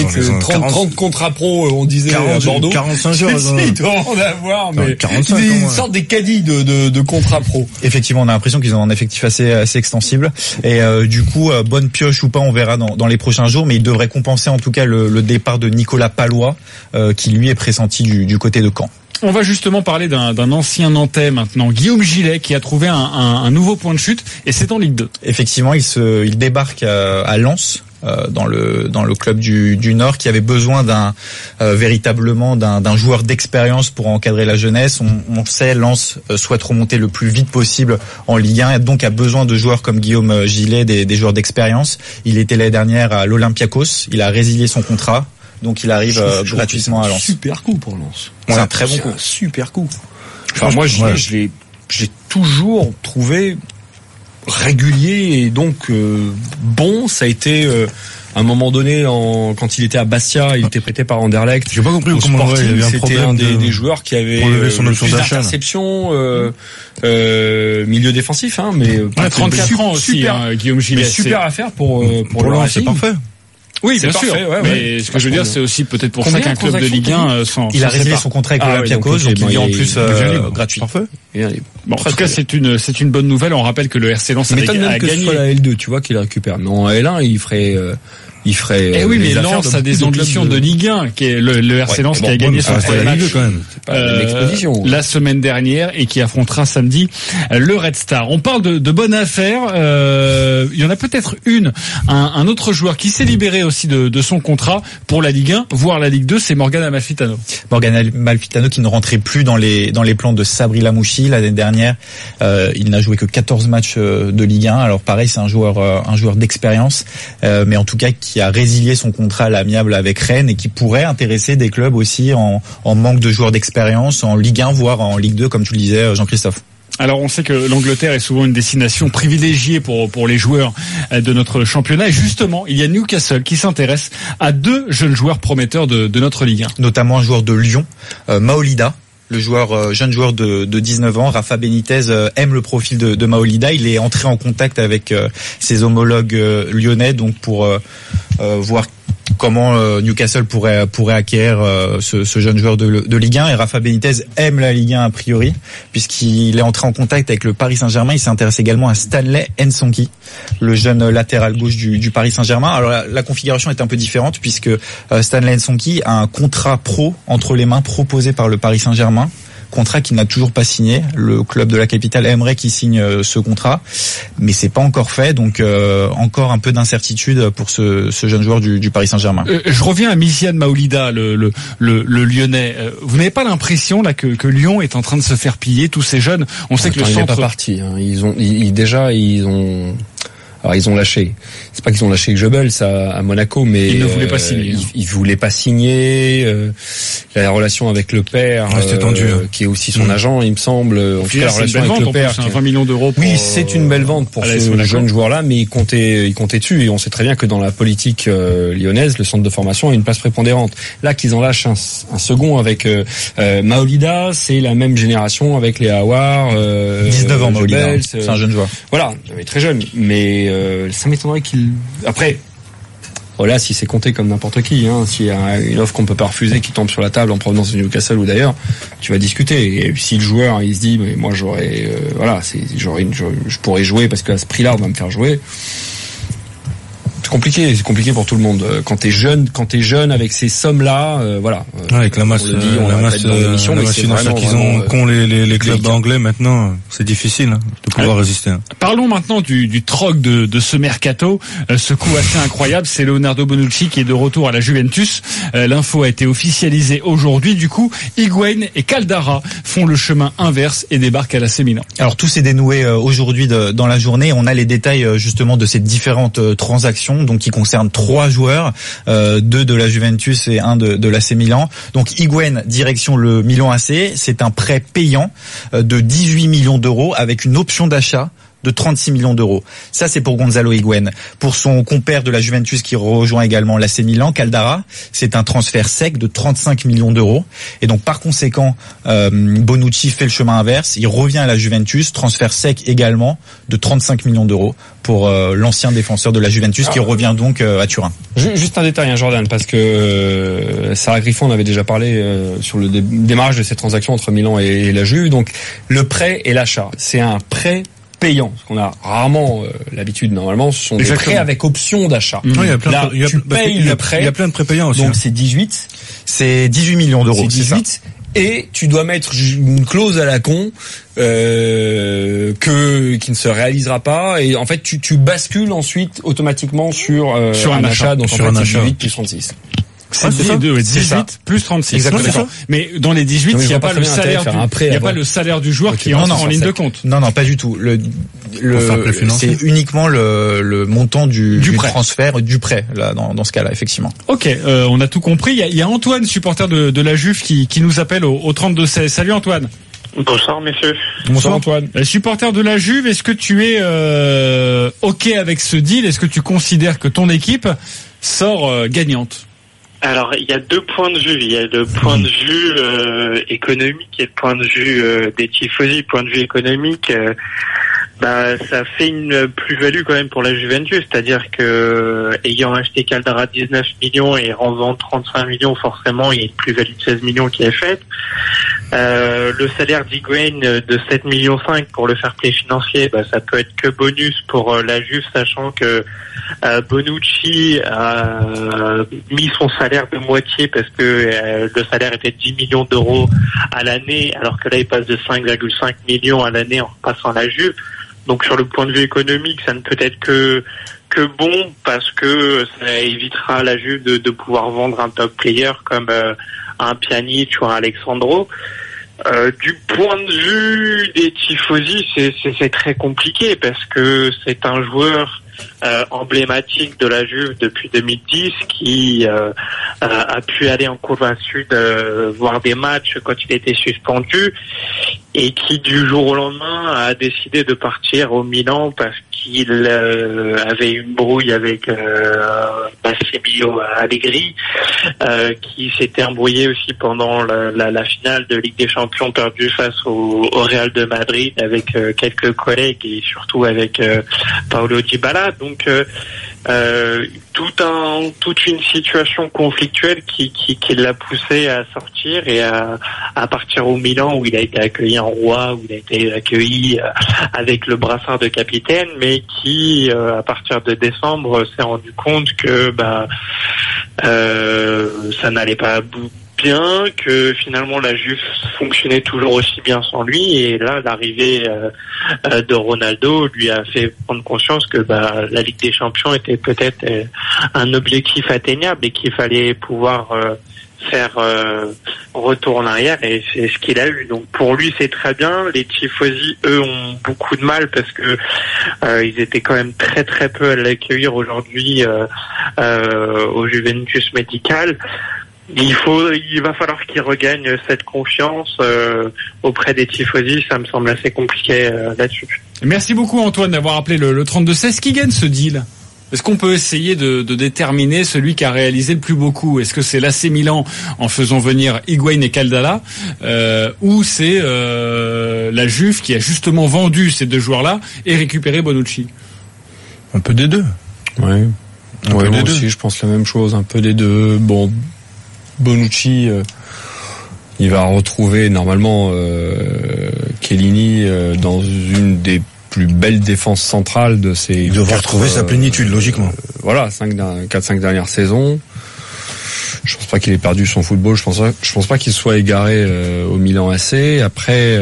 30 contrats pro, on disait à Bordeaux. 45 jours. Ils doivent en avoir, mais ils sortent des caddies de contrats pro. Effectivement, on a l'impression qu'ils ont un effectif assez extensible. Et du coup, bonne pioche ou pas, on verra dans les prochains jours. Mais il devrait compenser en tout cas le départ de Nicolas Palois, qui lui est pressenti du côté de Caen. On va justement parler d'un ancien Nantais maintenant, Guillaume Gillet, qui a trouvé un nouveau point de chute, et c'est en Ligue 2. Effectivement, il débarque à Lens, dans le club du Nord, qui avait besoin véritablement d'un joueur d'expérience pour encadrer la jeunesse. On sait, Lens souhaite remonter le plus vite possible en Ligue 1, et donc a besoin de joueurs comme Guillaume Gillet, des joueurs d'expérience. Il était l'année dernière à l'Olympiakos, il a résilié son contrat. Donc il arrive gratuitement à Lens. Super coup pour Lens. C'est un très bon coup. Un super coup. Enfin moi j'ai toujours trouvé régulier et donc bon. Ça a été à un moment donné quand il était à Bastia, il était prêté par Anderlecht. J'ai pas compris comment il avait un c'était problème un des joueurs qui avait son option d'achat. Interception, milieu défensif, mais 34 ans aussi, Guillaume Gillet. Mais super affaire pour Lens, c'est parfait. Oui, bien sûr. Mais ce que je veux dire, c'est aussi peut-être pour ça qu'un club de Ligue 1 il a résilié son contrat avec l'Olympiakos, donc il est en plus gratuit. Parfait. Bon, en tout cas, c'est une bonne nouvelle. On rappelle que le RC Lens a gagné. Que ce soit la L2, tu vois, qu'il récupère. Mais en L1, il ferait. Eh oui, mais Lens a des ambitions de Ligue 1, qui est le RC Lens qui a gagné son premier match la semaine dernière et qui affrontera samedi le Red Star. On parle de bonne affaire. Il y en a peut-être un autre joueur qui s'est libéré aussi de son contrat pour la Ligue 1, voire la Ligue 2, c'est Morgan Amalfitano. Morgan Amalfitano qui ne rentrait plus dans les plans de Sabri Lamouchi l'année dernière. Il n'a joué que 14 matchs de Ligue 1. Alors pareil, c'est un joueur d'expérience, mais en tout cas qui a résilié son contrat à l'amiable avec Rennes et qui pourrait intéresser des clubs aussi en manque de joueurs d'expérience en Ligue 1 voire en Ligue 2 comme tu le disais Jean-Christophe. Alors on sait que l'Angleterre est souvent une destination privilégiée pour les joueurs de notre championnat et justement il y a Newcastle qui s'intéresse à 2 jeunes joueurs prometteurs de notre Ligue 1. Notamment un joueur de Lyon, Maolida. Le jeune joueur de 19 ans, Rafa Benitez, aime le profil de Maolida. Il est entré en contact avec ses homologues lyonnais, donc pour voir comment Newcastle pourrait acquérir ce jeune joueur de Ligue 1. Et Rafa Benitez aime la Ligue 1 a priori, puisqu'il est entré en contact avec le Paris Saint-Germain. Il s'intéresse également à Stanley Nsonki, le jeune latéral gauche du Paris Saint-Germain. Alors la configuration est un peu différente, puisque Stanley Nsonki a un contrat pro entre les mains proposé par le Paris Saint-Germain. Contrat qu'il n'a toujours pas signé. Le club de la capitale aimerait qu'il signe ce contrat, mais c'est pas encore fait, donc encore un peu d'incertitude pour ce jeune joueur du Paris Saint-Germain. Je reviens à Misiane Maolida, le Lyonnais. Vous n'avez pas l'impression là que Lyon est en train de se faire piller tous ces jeunes? On sait que le centre n'est pas parti. Ils ont Alors ils ont lâché. C'est pas qu'ils ont lâché Goebbels à Monaco, mais ils ne voulaient pas signer. Ils voulaient pas signer. La relation avec le père, tendu, qui est aussi son agent, il me semble. En tout cas, la relation avec le père, 20 millions d'euros. Oui, c'est une belle vente pour ce jeune joueur-là, mais il comptait dessus. Et on sait très bien que dans la politique lyonnaise, le centre de formation a une place prépondérante. Là, qu'ils en lâchent un second avec Maolida, c'est la même génération avec les Aouar. 19 ans, Maolida. C'est un jeune joueur. Voilà, mais très jeune. Mais ça m'étonnerait qu'il... Après, voilà, si c'est compté comme n'importe qui, s'il y a une offre qu'on peut pas refuser qui tombe sur la table en provenance de Newcastle ou d'ailleurs, tu vas discuter. Et si le joueur il se dit, mais moi je pourrais jouer parce qu'à ce prix-là on va me faire jouer. C'est compliqué pour tout le monde. Quand t'es jeune avec ces sommes-là, voilà. Avec la masse, financière qu'ont les clubs anglais maintenant, c'est difficile de pouvoir résister. Parlons maintenant du troc de ce mercato. Ce coup assez incroyable, c'est Leonardo Bonucci qui est de retour à la Juventus. L'info a été officialisée aujourd'hui. Du coup, Higuaín et Caldara font le chemin inverse et débarquent à l'AC Milan. Alors tout s'est dénoué aujourd'hui dans la journée. On a les détails justement de ces différentes transactions. Donc qui concerne 3 joueurs, 2 de la Juventus et 1 de l'AC Milan. Donc Higuaín direction le Milan AC, c'est un prêt payant de 18 millions d'euros avec une option d'achat de 36 millions d'euros. Ça, c'est pour Gonzalo Higuaín. Pour son compère de la Juventus qui rejoint également l'AC Milan, Caldara, c'est un transfert sec de 35 millions d'euros. Et donc, par conséquent, Bonucci fait le chemin inverse. Il revient à la Juventus, transfert sec également de 35 millions d'euros pour l'ancien défenseur de la Juventus qui revient donc à Turin. Juste un détail, Jordan, parce que Sarah Griffon en avait déjà parlé sur le démarrage de cette transaction entre Milan et la Juve. Donc, le prêt et l'achat, c'est un prêt payant, parce qu'on a rarement l'habitude, normalement, ce sont des prêts avec option d'achat. Là, tu payes le prêt. Il y a plein de prêts payants aussi. Donc c'est 18 millions d'euros. C'est 18. Et tu dois mettre une clause à la con qui ne se réalisera pas. Et en fait, tu bascules ensuite automatiquement sur un achat. Donc sur en fait, c'est 18 plus 36. C'est 18 plus 36. Exactement. Mais dans les 18, il n'y a pas le salaire du joueur qui entre en ligne de compte. Non, pas du tout. C'est uniquement le montant du transfert, du prêt, là, dans ce cas-là, effectivement. Ok, on a tout compris. Il y a Antoine, supporter de la Juve, qui nous appelle au 32-16. Salut Antoine. Bonsoir messieurs. Bonsoir Antoine. Supporter de la Juve, est-ce que tu es ok avec ce deal? Est-ce que tu considères que ton équipe sort gagnante? Alors, il y a 2 points de vue. Il y a le point de vue économique et le point de vue des tifosi. Le point de vue économique, ça fait une plus-value quand même pour la Juventus. C'est-à-dire que, ayant acheté Caldara 19 millions et en vendant 35 millions, forcément, il y a une plus-value de 16 millions qui est faite. Le salaire d'Higuaín de 7,5 millions pour le fair play financier, ça peut être que bonus pour la Juve, sachant que Bonucci a mis son salaire de moitié parce que le salaire était de 10 millions d'euros à l'année, alors que là il passe de 5,5 millions à l'année en repassant à la Juve. Donc sur le point de vue économique, ça ne peut être que bon, parce que ça évitera à la Juve de pouvoir vendre un top player comme un Pjanic ou un Alexandro. Du point de vue des tifosi, c'est très compliqué parce que c'est un joueur emblématique de la Juve depuis 2010 qui a pu aller en Curva Sud voir des matchs quand il était suspendu et qui du jour au lendemain a décidé de partir au Milan parce qu'il avait une brouille avec Massimiliano Allegri, qui s'était embrouillé aussi pendant la finale de Ligue des Champions perdue face au Real de Madrid avec quelques collègues et surtout avec Paulo Dybala. Donc toute une situation conflictuelle qui l'a poussé à sortir et à partir au Milan où il a été accueilli en roi, où il a été accueilli avec le brassard de capitaine, mais qui à partir de décembre s'est rendu compte que ça n'allait pas bien, que finalement la Juve fonctionnait toujours aussi bien sans lui, et là l'arrivée de Ronaldo lui a fait prendre conscience que la Ligue des Champions était peut-être un objectif atteignable et qu'il fallait pouvoir faire retour en arrière, et c'est ce qu'il a eu. Donc pour lui c'est très bien. Les tifosi eux ont beaucoup de mal parce que ils étaient quand même très très peu à l'accueillir aujourd'hui au Juventus Médical. Il va falloir qu'il regagne cette confiance auprès des tifosi. Ça me semble assez compliqué là-dessus. Merci beaucoup Antoine d'avoir appelé le 32-16. Qui gagne ce deal ? Est-ce qu'on peut essayer de déterminer celui qui a réalisé le plus beau coup ? Est-ce que c'est l'AC Milan en faisant venir Higuain et Caldara, ou c'est la Juve qui a justement vendu ces deux joueurs-là et récupéré Bonucci ? Un peu des deux. Ouais. Moi aussi, je pense la même chose. Un peu des deux. Bon, Bonucci, il va retrouver normalement Chiellini dans une des plus belle défense centrale de ces... Il devrait retrouver sa plénitude, logiquement. Voilà, 4-5 dernières saisons. Je pense pas qu'il ait perdu son football. Je pense pas qu'il soit égaré au Milan AC. Après,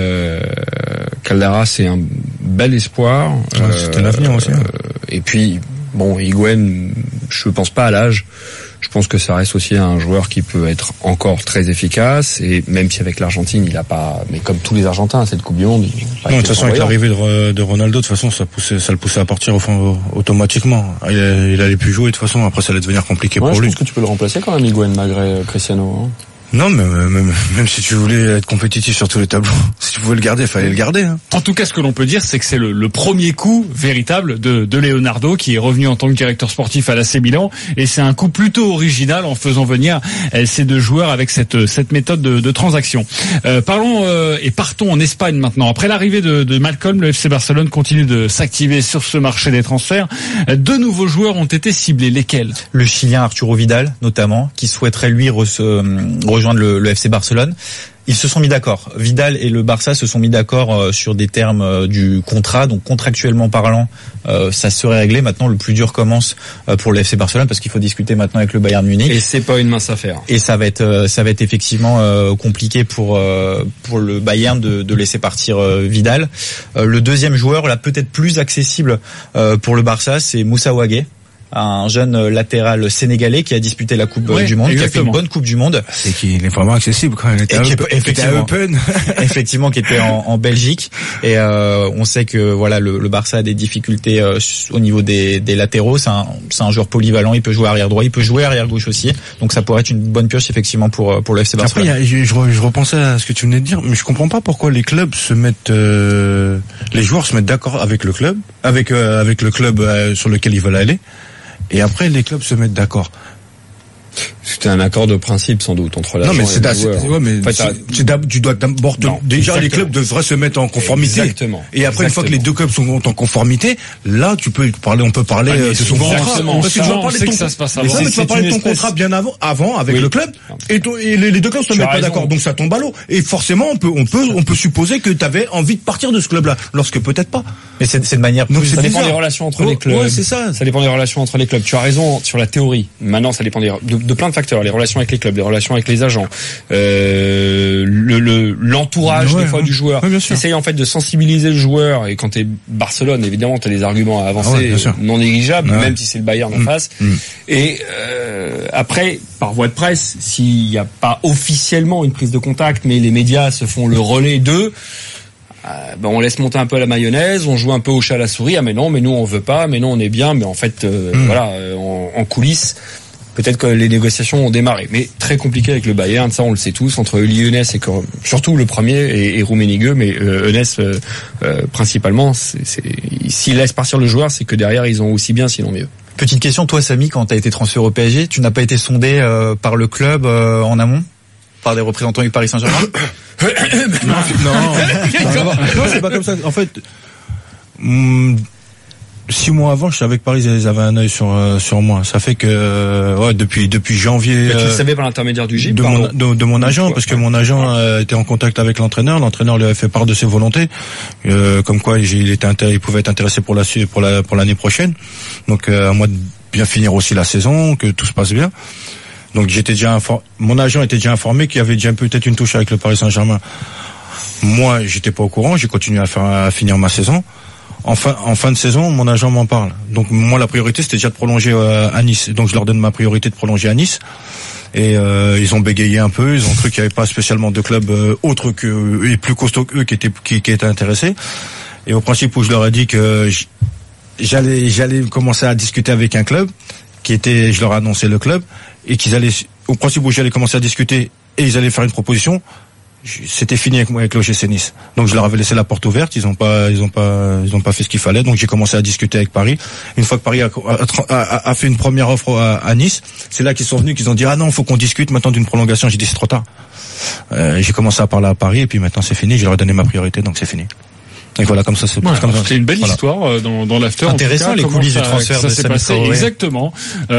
Caldara, c'est un bel espoir. C'est un avenir aussi. Et puis, bon, Higuain, je pense pas à l'âge. Je pense que ça reste aussi un joueur qui peut être encore très efficace, et même si avec l'Argentine il a pas, mais comme tous les Argentins cette Coupe du Monde. Non, de toute façon avec l'arrivée de Ronaldo, de toute façon ça le poussait à partir au fond automatiquement. Il allait plus jouer de toute façon. Après ça allait devenir compliqué pour lui. Je pense que tu peux le remplacer quand même, Higuain, malgré Cristiano. Hein. Non, mais même si tu voulais être compétitif sur tous les tableaux, si tu pouvais le garder, il fallait le garder. Hein. En tout cas, ce que l'on peut dire, c'est que c'est le premier coup véritable de Leonardo, qui est revenu en tant que directeur sportif à l'AC Milan, et c'est un coup plutôt original en faisant venir ces deux joueurs avec cette méthode de transaction. Parlons et partons en Espagne maintenant. Après l'arrivée de Malcolm, le FC Barcelone continue de s'activer sur ce marché des transferts. Deux nouveaux joueurs ont été ciblés. Lesquels ? Le Chilien Arturo Vidal, notamment, qui souhaiterait lui rejoindre le FC Barcelone. Ils se sont mis d'accord. Vidal et le Barça se sont mis d'accord sur des termes du contrat. Donc contractuellement parlant, ça serait réglé. Maintenant, le plus dur commence pour le FC Barcelone, parce qu'il faut discuter maintenant avec le Bayern Munich. Et c'est pas une mince affaire. Et ça va être effectivement compliqué pour le Bayern de laisser partir Vidal. Le deuxième joueur, là peut-être plus accessible pour le Barça, c'est Moussa Wagué, un jeune latéral sénégalais qui a disputé la Coupe du Monde, qui a fait une bonne Coupe du Monde. Et qui est vraiment accessible quand même. Effectivement, qui était en Belgique. Et on sait que voilà, le Barça a des difficultés au niveau des latéraux. C'est un joueur polyvalent. Il peut jouer arrière droit, il peut jouer arrière gauche aussi. Donc ça pourrait être une bonne pioche effectivement pour le FC Barcelone. Après, je repensais à ce que tu venais de dire, mais je comprends pas pourquoi les clubs les joueurs se mettent d'accord avec le club, avec le club sur lequel ils veulent aller. Et après, les clubs se mettent d'accord. C'était un accord de principe sans doute entre l'agent et le joueur. Tu dois d'abord déjà les clubs devraient se mettre en conformité. Exactement. Et après une fois que les deux clubs sont en conformité, là tu peux parler, on peut parler de son contrat. Parce que tu vas parler de ton contrat. Tu vas parler de ton contrat bien avant avec le club, et les deux clubs se mettent pas d'accord. Donc ça tombe à l'eau. Et forcément on peut supposer que tu avais envie de partir de ce club-là, lorsque peut-être pas. Mais c'est de manière. Donc ça dépend des relations entre les clubs. Ouais, c'est ça. Ça dépend des relations entre les clubs. Tu as raison sur la théorie. Maintenant ça dépend de plein de facteurs, les relations avec les clubs, les relations avec les agents, l'entourage des fois du joueur. Essaye en fait de sensibiliser le joueur, et quand t'es Barcelone, évidemment t'as des arguments à avancer non négligeables, même si c'est le Bayern en face. Et après, par voie de presse, s'il n'y a pas officiellement une prise de contact, mais les médias se font le relais d'eux, on laisse monter un peu la mayonnaise, on joue un peu au chat à la souris. Ah mais non, mais nous on veut pas, mais non on est bien, mais en fait voilà, en coulisses. Peut-être que les négociations ont démarré, mais très compliqué avec le Bayern, ça on le sait tous, entre Uli Eunès et surtout le premier et Rummenigge, mais Eunès principalement, s'ils laissent partir le joueur, c'est que derrière ils ont aussi bien, sinon mieux. Petite question, toi Samy, quand tu as été transféré au PSG, tu n'as pas été sondé par le club en amont, par des représentants du Paris Saint-Germain? Non, c'est pas comme ça. En fait, 6 mois avant, je savais que Paris ils avaient un œil sur moi. Ça fait que depuis janvier. Mais tu le savais par l'intermédiaire du GIP, de mon agent, parce que mon agent était en contact avec l'entraîneur. L'entraîneur lui avait fait part de ses volontés, comme quoi il pouvait être intéressé pour l'année prochaine. Donc à moi de bien finir aussi la saison, que tout se passe bien. Donc mon agent était déjà informé qu'il y avait déjà peut-être une touche avec le Paris Saint-Germain. Moi, j'étais pas au courant. J'ai continué à finir ma saison. En fin de saison, mon agent m'en parle. Donc moi, la priorité, c'était déjà de prolonger à Nice. Donc je leur donne ma priorité de prolonger à Nice. Et ils ont bégayé un peu, ils ont cru qu'il n'y avait pas spécialement de club autre que et plus costaud qu'eux qui étaient intéressés. Et au principe où je leur ai dit que j'allais commencer à discuter avec un club je leur ai annoncé le club et au principe où j'allais commencer à discuter et ils allaient faire une proposition, c'était fini avec l'OGC Nice. Donc je leur avais laissé la porte ouverte, ils ont pas fait ce qu'il fallait. Donc j'ai commencé à discuter avec Paris. Une fois que Paris a fait une première offre à Nice, c'est là qu'ils sont venus, qu'ils ont dit ah non, faut qu'on discute maintenant d'une prolongation. J'ai dit c'est trop tard. J'ai commencé à parler à Paris et puis maintenant c'est fini. Je leur ai donné ma priorité, donc c'est fini. Et voilà, comme ça, c'est une belle histoire dans l'after. Intéressant, les coulisses du transfert de Samy Traoré. Exactement.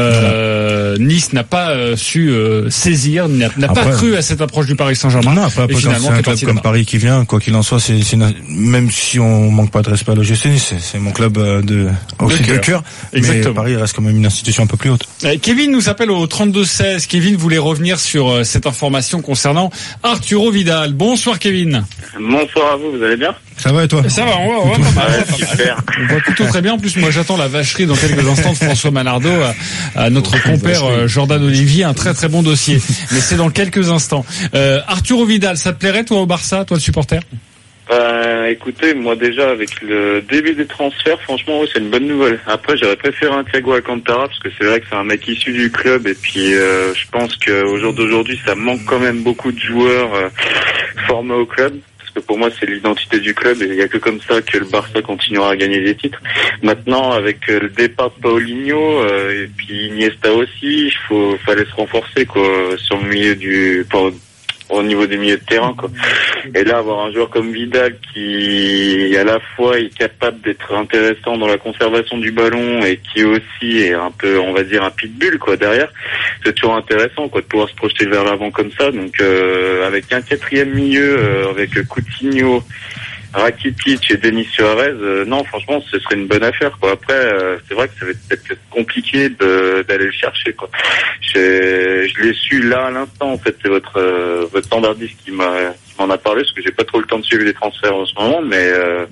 Nice n'a pas su saisir, n'a pas cru à cette approche du Paris Saint-Germain. Non, après, c'est un club comme Paris qui vient, quoi qu'il en soit, même si on manque pas de respect à l'OGC Nice, c'est mon club de cœur. Mais Paris reste quand même une institution un peu plus haute. Kevin nous appelle au 32-16. Kevin voulait revenir sur cette information concernant Arturo Vidal. Bonsoir Kevin. Bonsoir à vous, vous allez bien? Ça va et toi? Ça va, on va pas mal. Super. On va plutôt très bien. En plus, moi, j'attends la vacherie dans quelques instants de François Manardo à notre compère Jordan Olivier. Un très très bon dossier. Mais c'est dans quelques instants. Arturo Vidal, ça te plairait toi au Barça, toi le supporter? Écoutez, moi déjà avec le début des transferts, franchement, c'est une bonne nouvelle. Après, j'aurais préféré un Thiago Alcantara parce que c'est vrai que c'est un mec issu du club et puis je pense qu'au jour d'aujourd'hui, ça manque quand même beaucoup de joueurs formés au club. Parce que pour moi, c'est l'identité du club et il n'y a que comme ça que le Barça continuera à gagner des titres. Maintenant, avec le départ de Paulinho et puis Iniesta aussi, fallait se renforcer quoi sur le milieu au niveau des milieux de terrain quoi. Et là avoir un joueur comme Vidal qui à la fois est capable d'être intéressant dans la conservation du ballon et qui aussi est un peu on va dire un pitbull quoi derrière, c'est toujours intéressant quoi de pouvoir se projeter vers l'avant comme ça. Donc avec un quatrième milieu avec Coutinho, Rakitic et Denis Suarez, non franchement ce serait une bonne affaire quoi. Après c'est vrai que ça va être compliqué d'aller le chercher quoi. Je l'ai su là à l'instant en fait, c'est votre standardiste qui m'en a parlé parce que j'ai pas trop le temps de suivre les transferts en ce moment, mais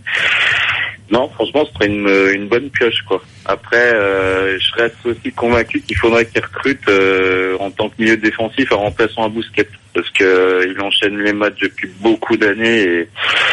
non franchement ce serait une bonne pioche quoi. Après je reste aussi convaincu qu'il faudrait qu'il recrute en tant que milieu défensif en remplaçant un Busquets parce que il enchaîne les matchs depuis beaucoup d'années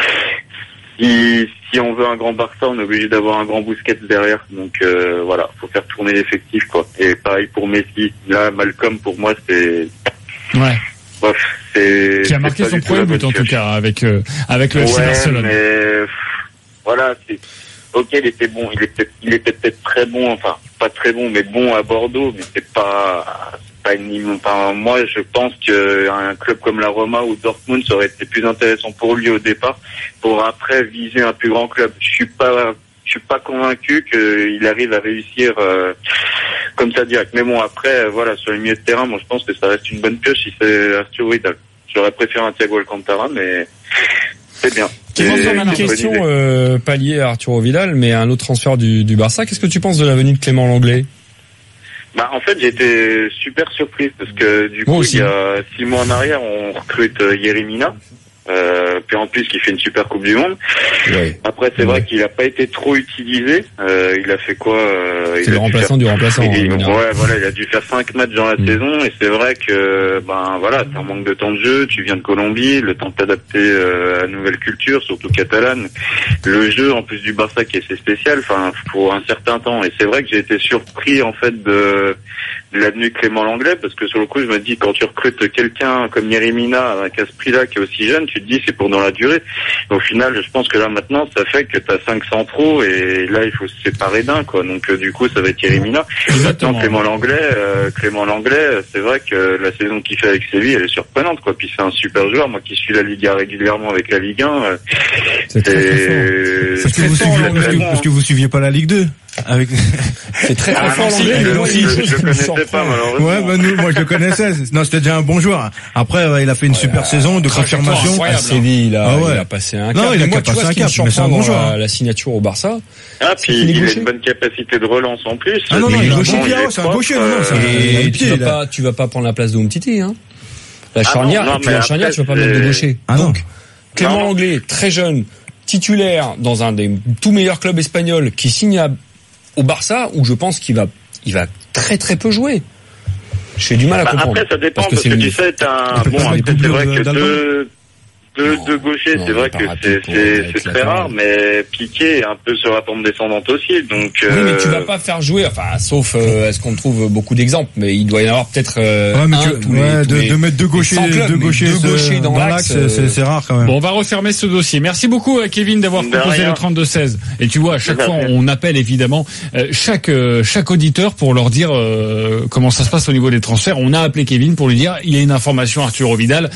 et si on veut un grand Barça, on est obligé d'avoir un grand Busquets derrière. Donc voilà, faut faire tourner l'effectif quoi. Et pareil pour Messi. Là, Malcolm pour moi c'est bref, qui a marqué son premier but en tout cas avec le FC Barcelone. Mais voilà, OK, il était bon, il était peut-être très bon, enfin pas très bon mais bon à Bordeaux, mais c'est pas moi je pense qu'un club comme la Roma ou Dortmund ça aurait été plus intéressant pour lui au départ pour après viser un plus grand club. Je suis pas convaincu qu'il arrive à réussir comme ça direct. Mais bon après voilà sur les milieux de terrain, moi je pense que ça reste une bonne pioche si c'est Arturo Vidal. J'aurais préféré un Thiago Alcantara mais c'est bien. Une question pallier à Arturo Vidal mais un autre transfert du Barça. Qu'est-ce que tu penses de la venue de Clément Lenglet? Bah en fait j'ai été super surprise parce que du coup il y a 6 mois en arrière on recrute Yeremina puis en plus qui fait une super Coupe du Monde. Après c'est vrai qu'il a pas été trop utilisé. Il a fait quoi c'est le remplaçant du remplaçant. Voilà, il a dû faire 5 matchs dans la saison et c'est vrai que voilà, c'est un manque de temps de jeu, tu viens de Colombie, le temps de t'adapter à la nouvelle culture, surtout catalane. Le jeu en plus du Barça qui est assez spécial, enfin faut un certain temps et c'est vrai que j'ai été surpris en fait de l'avenue Clément Lenglet parce que sur le coup je me dis quand tu recrutes quelqu'un comme Yeremina avec à ce prix-là qui est aussi jeune, tu te dis c'est pour dans la durée. Au final je pense que là maintenant ça fait que t'as 5 centraux et là il faut se séparer d'un quoi. Donc du coup ça va être Yeremina. Maintenant Clément Lenglet, c'est vrai que la saison qu'il fait avec Séville elle est surprenante quoi. Puis c'est un super joueur, moi qui suis la Liga régulièrement avec la Ligue 1. C'est parce que vous suiviez pas la Ligue 2. C'est très fort l'anglais. Je le connaissais pas malheureusement. Ouais, moi je le connaissais. Non, c'était déjà un bon joueur. Après, il a fait une super saison de confirmation. À Séville, il a passé un cap. Non, il a passé un cap, mais c'est un bon joueur. La signature au Barça. Ah, puis il a une bonne capacité de relance en plus. Ah non, il est gaucher, c'est un gaucher. Et tu vas pas prendre la place de Umtiti, hein. La charnière, tu vas pas mettre de gaucher. Donc, Clément Lenglet, très jeune, titulaire dans un des tout meilleurs clubs espagnols qui signe au Barça où je pense qu'il va très très peu jouer. J'ai du mal à comprendre. Après, ça dépend parce que tu sais, c'est vrai que deux gauchers, c'est vrai que c'est très rare, mais Piqué est un peu sur la pente descendante aussi, donc. Oui, mais tu vas pas faire jouer, sauf est-ce qu'on trouve beaucoup d'exemples, mais il doit y en avoir peut-être de mettre deux gauchers dans l'axe, c'est rare quand même. Bon, on va refermer ce dossier. Merci beaucoup Kevin d'avoir proposé le 32-16. Et tu vois, à chaque fois on appelle évidemment chaque auditeur pour leur dire comment ça se passe au niveau des transferts. On a appelé Kevin pour lui dire il y a une information, Arturo Vidal.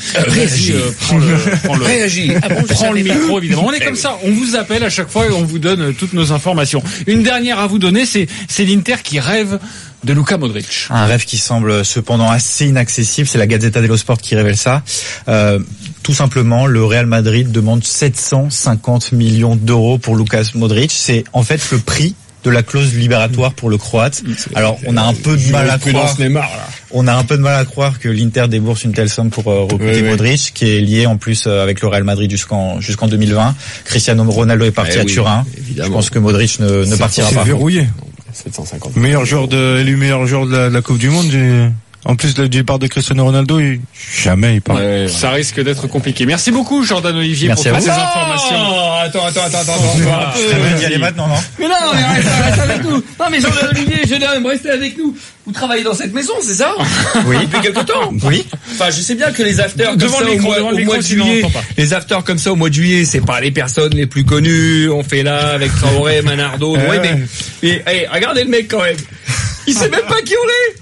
Réagis. Prends le micro, évidemment. On est comme ça. On vous appelle à chaque fois et on vous donne toutes nos informations. Une dernière à vous donner, c'est l'Inter qui rêve de Luka Modric. Un rêve qui semble cependant assez inaccessible. C'est la Gazzetta dello Sport qui révèle ça. Tout simplement, le Real Madrid demande 750 millions d'euros pour Luka Modric. C'est en fait le prix de la clause libératoire pour le Croate. Alors, on a un peu de mal à croire. On a un peu de mal à croire que l'Inter débourse une telle somme pour recruter Modric, qui est lié en plus avec le Real Madrid jusqu'en 2020. Cristiano Ronaldo est parti à Turin. Évidemment. Je pense que Modric ne partira pas. C'est verrouillé. 750. Meilleur joueur de la Coupe du Monde. En plus du départ de Cristiano Ronaldo, jamais il part. Ça risque d'être compliqué. Merci beaucoup Jordan Olivier pour toutes ces informations. Attends. Très bien d'y aller maintenant, non? Mais non, mais reste avec nous. Non, mais Jordan Olivier, jeune homme, restez avec nous. Vous travaillez dans cette maison, c'est ça? Oui. Depuis quelque temps? Oui. Enfin, je sais bien que les afters devant comme ça au mois de juillet, les afters comme ça au mois de juillet, c'est pas les personnes les plus connues. On fait là avec Traoré, Manardo. Oui, mais regardez le mec quand même. Il sait même pas qui on est.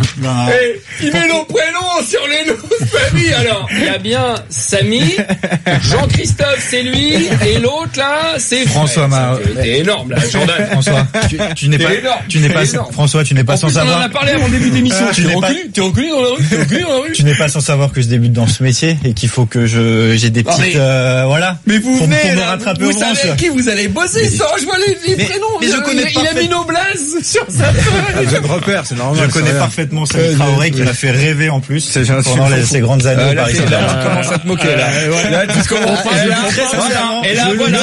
Il met nos prénoms sur les noms de famille. Alors, il y a bien Samy, Jean-Christophe, c'est lui, et l'autre là, c'est François. T'es énorme là, Jordan. François, tu n'es pas François, tu n'es pas sans savoir. On en a parlé avant le début d'émission. T'es reconnu dans la rue. Tu n'es pas sans savoir que je débute dans ce métier et qu'il faut que j'ai des petites voilà. Mais vous venez pour me rattraper vous savez avec qui vous allez bosser ça. Je vois les prénoms. Mais je connais il a mis nos blazes sur sa feuille. Je repère, c'est normal. Je connais parfaitement Samy Traoré qui m'a fait rêver en plus pendant ces grandes années au Paris Saint-Germain. Là, tu commences à te moquer là. Là, tu commences et là, voilà.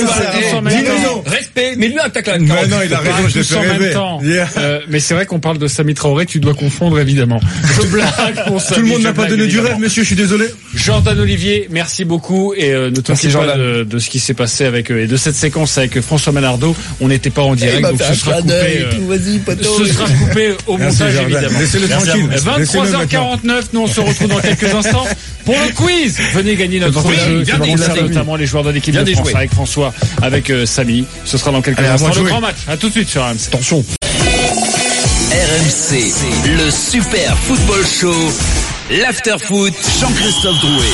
Respect. Mais lui, un tacle. Non, il a raison, je l'ai fait rêver. Mais c'est vrai qu'on parle de Samy Traoré, tu dois confondre évidemment. Je blague pour ça. Tout le monde n'a pas donné du rêve, monsieur, je suis désolé. Jordan Olivier, merci beaucoup et ne t'inquiète pas de ce qui s'est passé avec et de cette séquence avec François Manardo. On n'était pas en direct, donc ce sera coupé. Ce sera coupé au montage évidemment. Laissez-le tranquille. 23h49, nous on se retrouve dans quelques instants pour le quiz. Venez gagner notre jeu qui concerne notamment les joueurs de l'équipe de France avec François, avec Samy. Ce sera dans quelques instants. Le grand match. À tout de suite sur RMC. Attention. RMC, le Super Football Show, l'After Foot, Jean-Christophe Drouet.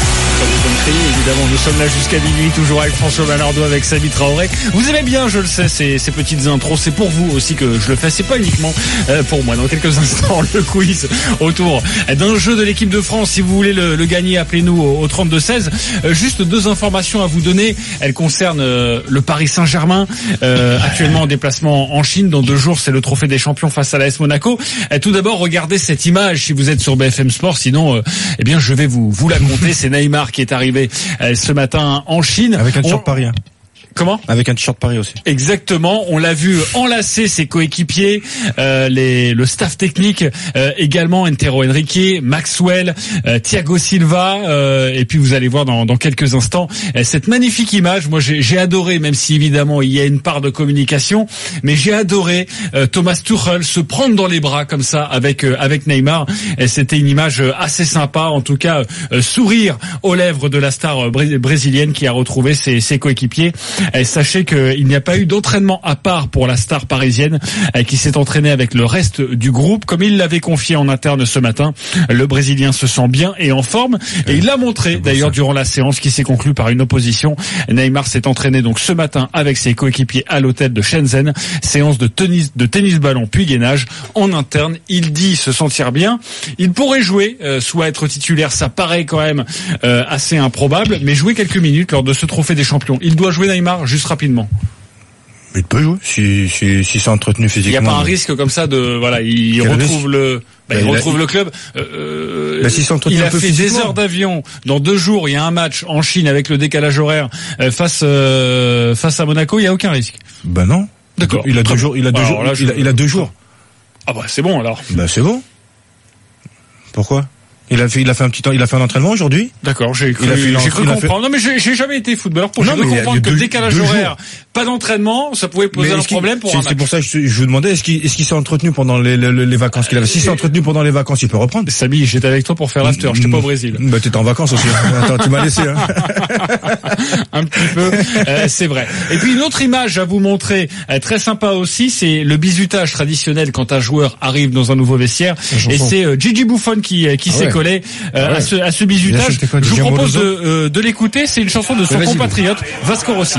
Évidemment, nous sommes là jusqu'à minuit, toujours avec François Manardo, avec Samy Traoré. Vous aimez bien, je le sais, ces petites intros. C'est pour vous aussi que je le fais. C'est pas uniquement pour moi. Dans quelques instants, le quiz autour d'un jeu de l'équipe de France. Si vous voulez le gagner, appelez-nous au 32-16. Juste deux informations à vous donner. Elles concernent le Paris Saint-Germain, actuellement en déplacement en Chine. Dans 2 jours, c'est le trophée des champions face à l'AS Monaco. Tout d'abord, regardez cette image si vous êtes sur BFM Sport. Sinon, eh bien, je vais vous la compter. C'est Neymar qui est arrivé ce matin en Chine. Avec un t-shirt Paris. Comment ? Avec un t-shirt Paris aussi. Exactement. On l'a vu enlacer ses coéquipiers, le staff technique, également Antero Henrique, Maxwell, Thiago Silva, et puis vous allez voir dans quelques instants cette magnifique image. Moi, j'ai adoré, même si évidemment il y a une part de communication, mais j'ai adoré Thomas Tuchel se prendre dans les bras comme ça avec Neymar. Et c'était une image assez sympa, en tout cas sourire aux lèvres de la star brésilienne qui a retrouvé ses coéquipiers. Et sachez qu'il n'y a pas eu d'entraînement à part pour la star parisienne qui s'est entraînée avec le reste du groupe. Comme il l'avait confié en interne ce matin, le Brésilien se sent bien et en forme. Et il l'a montré d'ailleurs durant la séance qui s'est conclue par une opposition. Neymar s'est entraîné donc ce matin avec ses coéquipiers à l'hôtel de Shenzhen. Séance de tennis ballon puis gainage en interne. Il dit se sentir bien. Il pourrait jouer, soit être titulaire, ça paraît quand même assez improbable, mais jouer quelques minutes lors de ce trophée des champions. Il doit jouer Neymar juste rapidement. Il peut jouer si c'est entretenu physiquement. Il n'y a pas un risque comme ça de il retrouve le club. Il a fait des heures d'avion. Dans 2 jours, il y a un match en Chine avec le décalage horaire face à Monaco. Il y a aucun risque. Ben non. D'accord. Il a 2 jours. Il a 2 jours. Ah bah c'est bon alors. Bah c'est bon. Pourquoi? Il a fait un entraînement aujourd'hui. D'accord, j'ai cru comprendre. Non, mais j'ai jamais été footballeur pour comprendre que le décalage horaire, pas d'entraînement, ça pouvait poser un problème pour un match. C'est pour ça que je vous demandais, est-ce qu'il s'est entretenu pendant les vacances qu'il avait? Si c'est entretenu pendant les vacances, il peut reprendre. Samy, j'étais avec toi pour faire l'after, j'étais pas au Brésil. Bah, t'étais en vacances aussi. Attends, tu m'as laissé, hein. Un petit peu, c'est vrai. Et puis une autre image à vous montrer, très sympa aussi, c'est le bizutage traditionnel quand un joueur arrive dans un nouveau vestiaire. Et c'est Gigi Buffon qui s'est collé à ce bizutage. Je vous propose de l'écouter. C'est une chanson de son compatriote Vasco Rossi.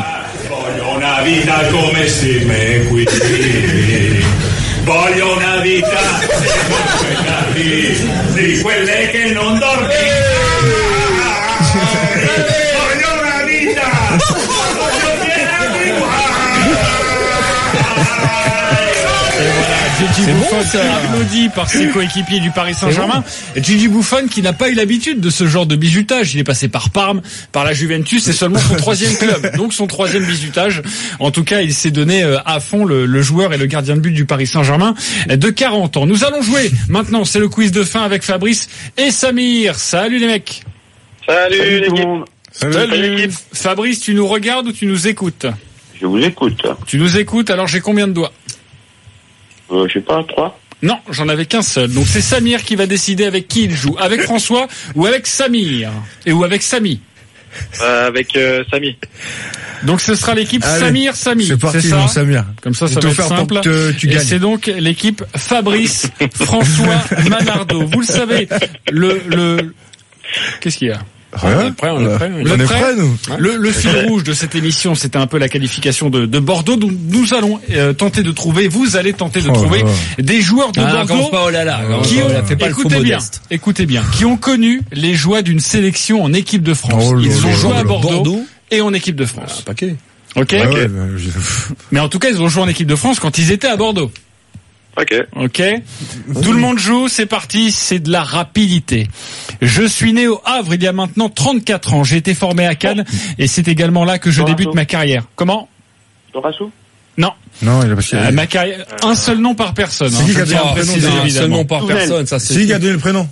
Gigi Buffon applaudi par ses coéquipiers du Paris Saint-Germain. Gigi Buffon qui n'a pas eu l'habitude de ce genre de bizutage. Il est passé par Parme, par la Juventus, c'est seulement son 3e club. Donc son 3e bizutage. En tout cas, il s'est donné à fond le joueur et le gardien de but du Paris Saint-Germain de 40 ans. Nous allons jouer maintenant, c'est le quiz de fin avec Fabrice et Samir. Salut les mecs. Salut l'équipe. Salut. Fabrice, tu nous regardes ou tu nous écoutes? Je vous écoute. Tu nous écoutes, alors j'ai combien de doigts? Je sais pas, 3. Non, j'en avais qu'un seul. Donc c'est Samir qui va décider avec qui il joue. Avec François ou avec Samir? Ou avec Samy? Avec Samy. Donc ce sera l'équipe Samir. C'est parti, ça. Mon Samir. Comme ça va être simple. Tu gagnes. Et c'est donc l'équipe Fabrice, François, Manardo. Vous le savez, qu'est-ce qu'il y a? On est prêt, nous. Le fil rouge de cette émission, c'était un peu la qualification de Bordeaux. Donc nous allons tenter de trouver, vous allez tenter de trouver des joueurs de Bordeaux qui ont, écoutez bien, qui ont connu les joies d'une sélection en équipe de France. Ils ont joué à Bordeaux et en équipe de France. Un paquet. Ok. Mais en tout cas, ils ont joué en équipe de France quand ils étaient à Bordeaux. Ok. Tout le monde joue, c'est parti, c'est de la rapidité. Je suis né au Havre il y a maintenant 34 ans. J'ai été formé à Cannes et c'est également là que je débute ma carrière. Comment? Dorasso? Non. Non, il a pas ma carrière, un seul nom par personne. C'est qui qui a donné le prénom? Un seul nom par personne, ça c'est. C'est qui a donné le prénom?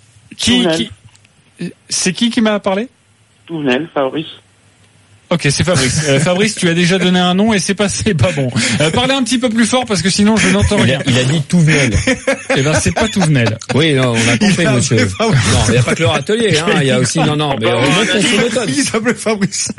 C'est qui m'a parlé? Touvenel, Fabrice. Ok, c'est Fabrice. Fabrice, tu as déjà donné un nom et c'est pas bon. Parlez un petit peu plus fort parce que sinon je n'entends rien. Il a dit Touvenel. Eh ben c'est pas Touvenel. Oui, non, on a compris, monsieur. Non, il n'y a pas que leur atelier, hein. Il y a aussi, mais il s'appelait Fabrice.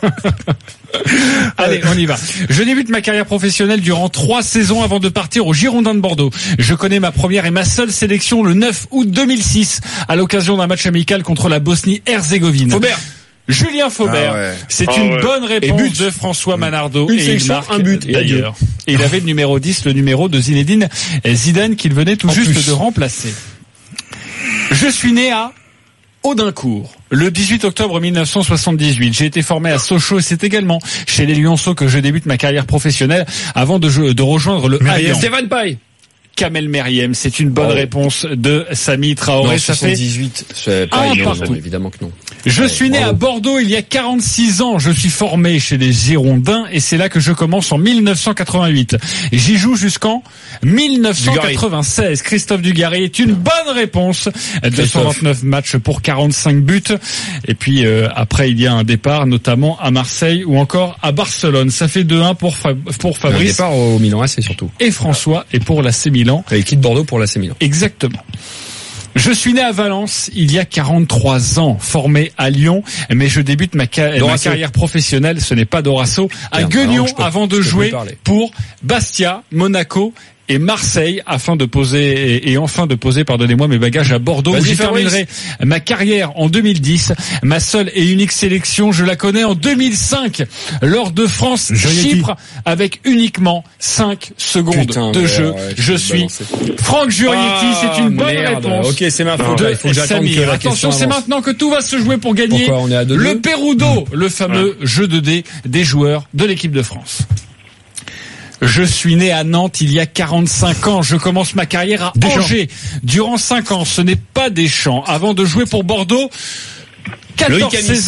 Allez, on y va. Je débute ma carrière professionnelle durant 3 saisons avant de partir au Girondins de Bordeaux. Je connais ma première et ma seule sélection le 9 août 2006 à l'occasion d'un match amical contre la Bosnie-Herzégovine. Faubert. Julien Faubert, c'est une bonne réponse de François Manardo. Une sélection, un but d'ailleurs. Et il avait le numéro 10, le numéro de Zinedine Zidane qu'il venait tout juste de remplacer. Je suis né à Audincourt, le 18 octobre 1978. J'ai été formé à Sochaux et c'est également chez les Lyonceaux que je débute ma carrière professionnelle avant de rejoindre le Hayan. Stéphane Paille. Kamel Meriem, c'est une bonne réponse de Samy Traoré. Non, 78, c'est pas partout. Évidemment que non. Je suis né à Bordeaux il y a 46 ans. Je suis formé chez les Girondins et c'est là que je commence en 1988. J'y joue jusqu'en 1996. Christophe Dugarry est une bonne réponse. 229 matchs pour 45 buts. Et puis après, il y a un départ, notamment à Marseille ou encore à Barcelone. Ça fait 2-1 pour Fabrice. Un départ au Milan AC surtout. Et François est pour l'AC Milan. Et il quitte Bordeaux pour l'AC Milan. Exactement. Je suis né à Valence il y a 43 ans, formé à Lyon, mais je débute ma carrière professionnelle, ce n'est pas Dorasso, à Guignon avant de jouer pour Bastia, Monaco et Marseille afin de poser pardonnez-moi, mes bagages à Bordeaux. Où j'y terminerai ma carrière en 2010. Ma seule et unique sélection, je la connais en 2005 lors de France-Chypre avec uniquement 5 secondes de jeu. Je suis Franck Jurietti, c'est une bonne réponse. Ok, c'est ma faute. Il faut que j'attende que la attention, c'est maintenant que tout va se jouer pour gagner le Perudo, le fameux jeu de dés des joueurs de l'équipe de France. Je suis né à Nantes il y a 45 ans. Je commence ma carrière à Angers. Durant 5 ans, ce n'est pas Deschamps. Avant de jouer pour Bordeaux, 14 saisons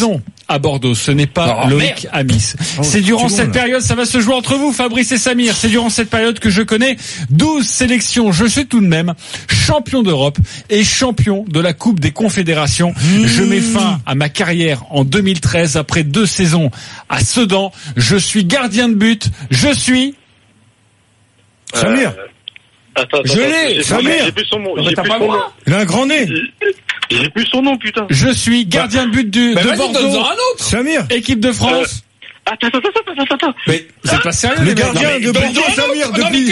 à Bordeaux. Ce n'est pas Loïc Amis. C'est durant cette période, ça va se jouer entre vous, Fabrice et Samir. C'est durant cette période que je connais 12 sélections. Je suis tout de même champion d'Europe et champion de la Coupe des Confédérations. Je mets fin à ma carrière en 2013 après 2 saisons à Sedan. Je suis gardien de but. Je suis Samir. Samir. J'ai plus son nom. Il a un grand nez. J'ai plus son nom, putain. Je suis gardien de but de Bordeaux. Samir. Équipe de France. Attends. Mais c'est pas sérieux, le gardien de Bordeaux, Samir, depuis.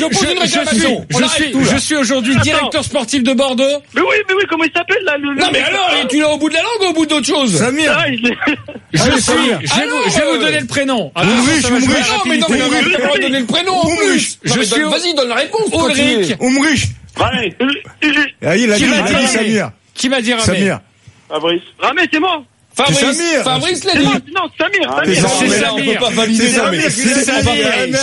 Je suis aujourd'hui directeur sportif de Bordeaux. Mais oui, comment il s'appelle, là, Non, mais alors, tu l'as au bout de la langue ou au bout d'autre chose? Samir. Je vais vous donner le prénom. Umrich. Mais non, t'as pas donné le prénom en plus. Vas-y, donne la réponse. Umrich. Allez. Il a dit Samir. Qui m'a dit Ramé? Samir. Fabrice. Ramé, c'est moi. Fabrice l'a dit. Non, Samir. C'est Samir. On peut pas valider ça, mais c'est Samir.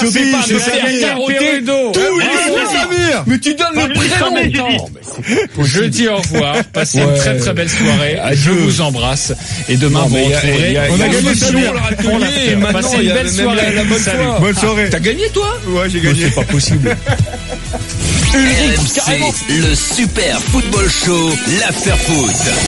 Mais tu donnes le prénom. Je dis au revoir. Passez une très très belle soirée. Je vous embrasse. Et demain, vous retrouverez. On a gagné Samir. Passez une belle soirée. Bonne soirée. T'as gagné, toi? Ouais, j'ai gagné. C'est pas possible. RMC, le Super Football Show, l'After Foot.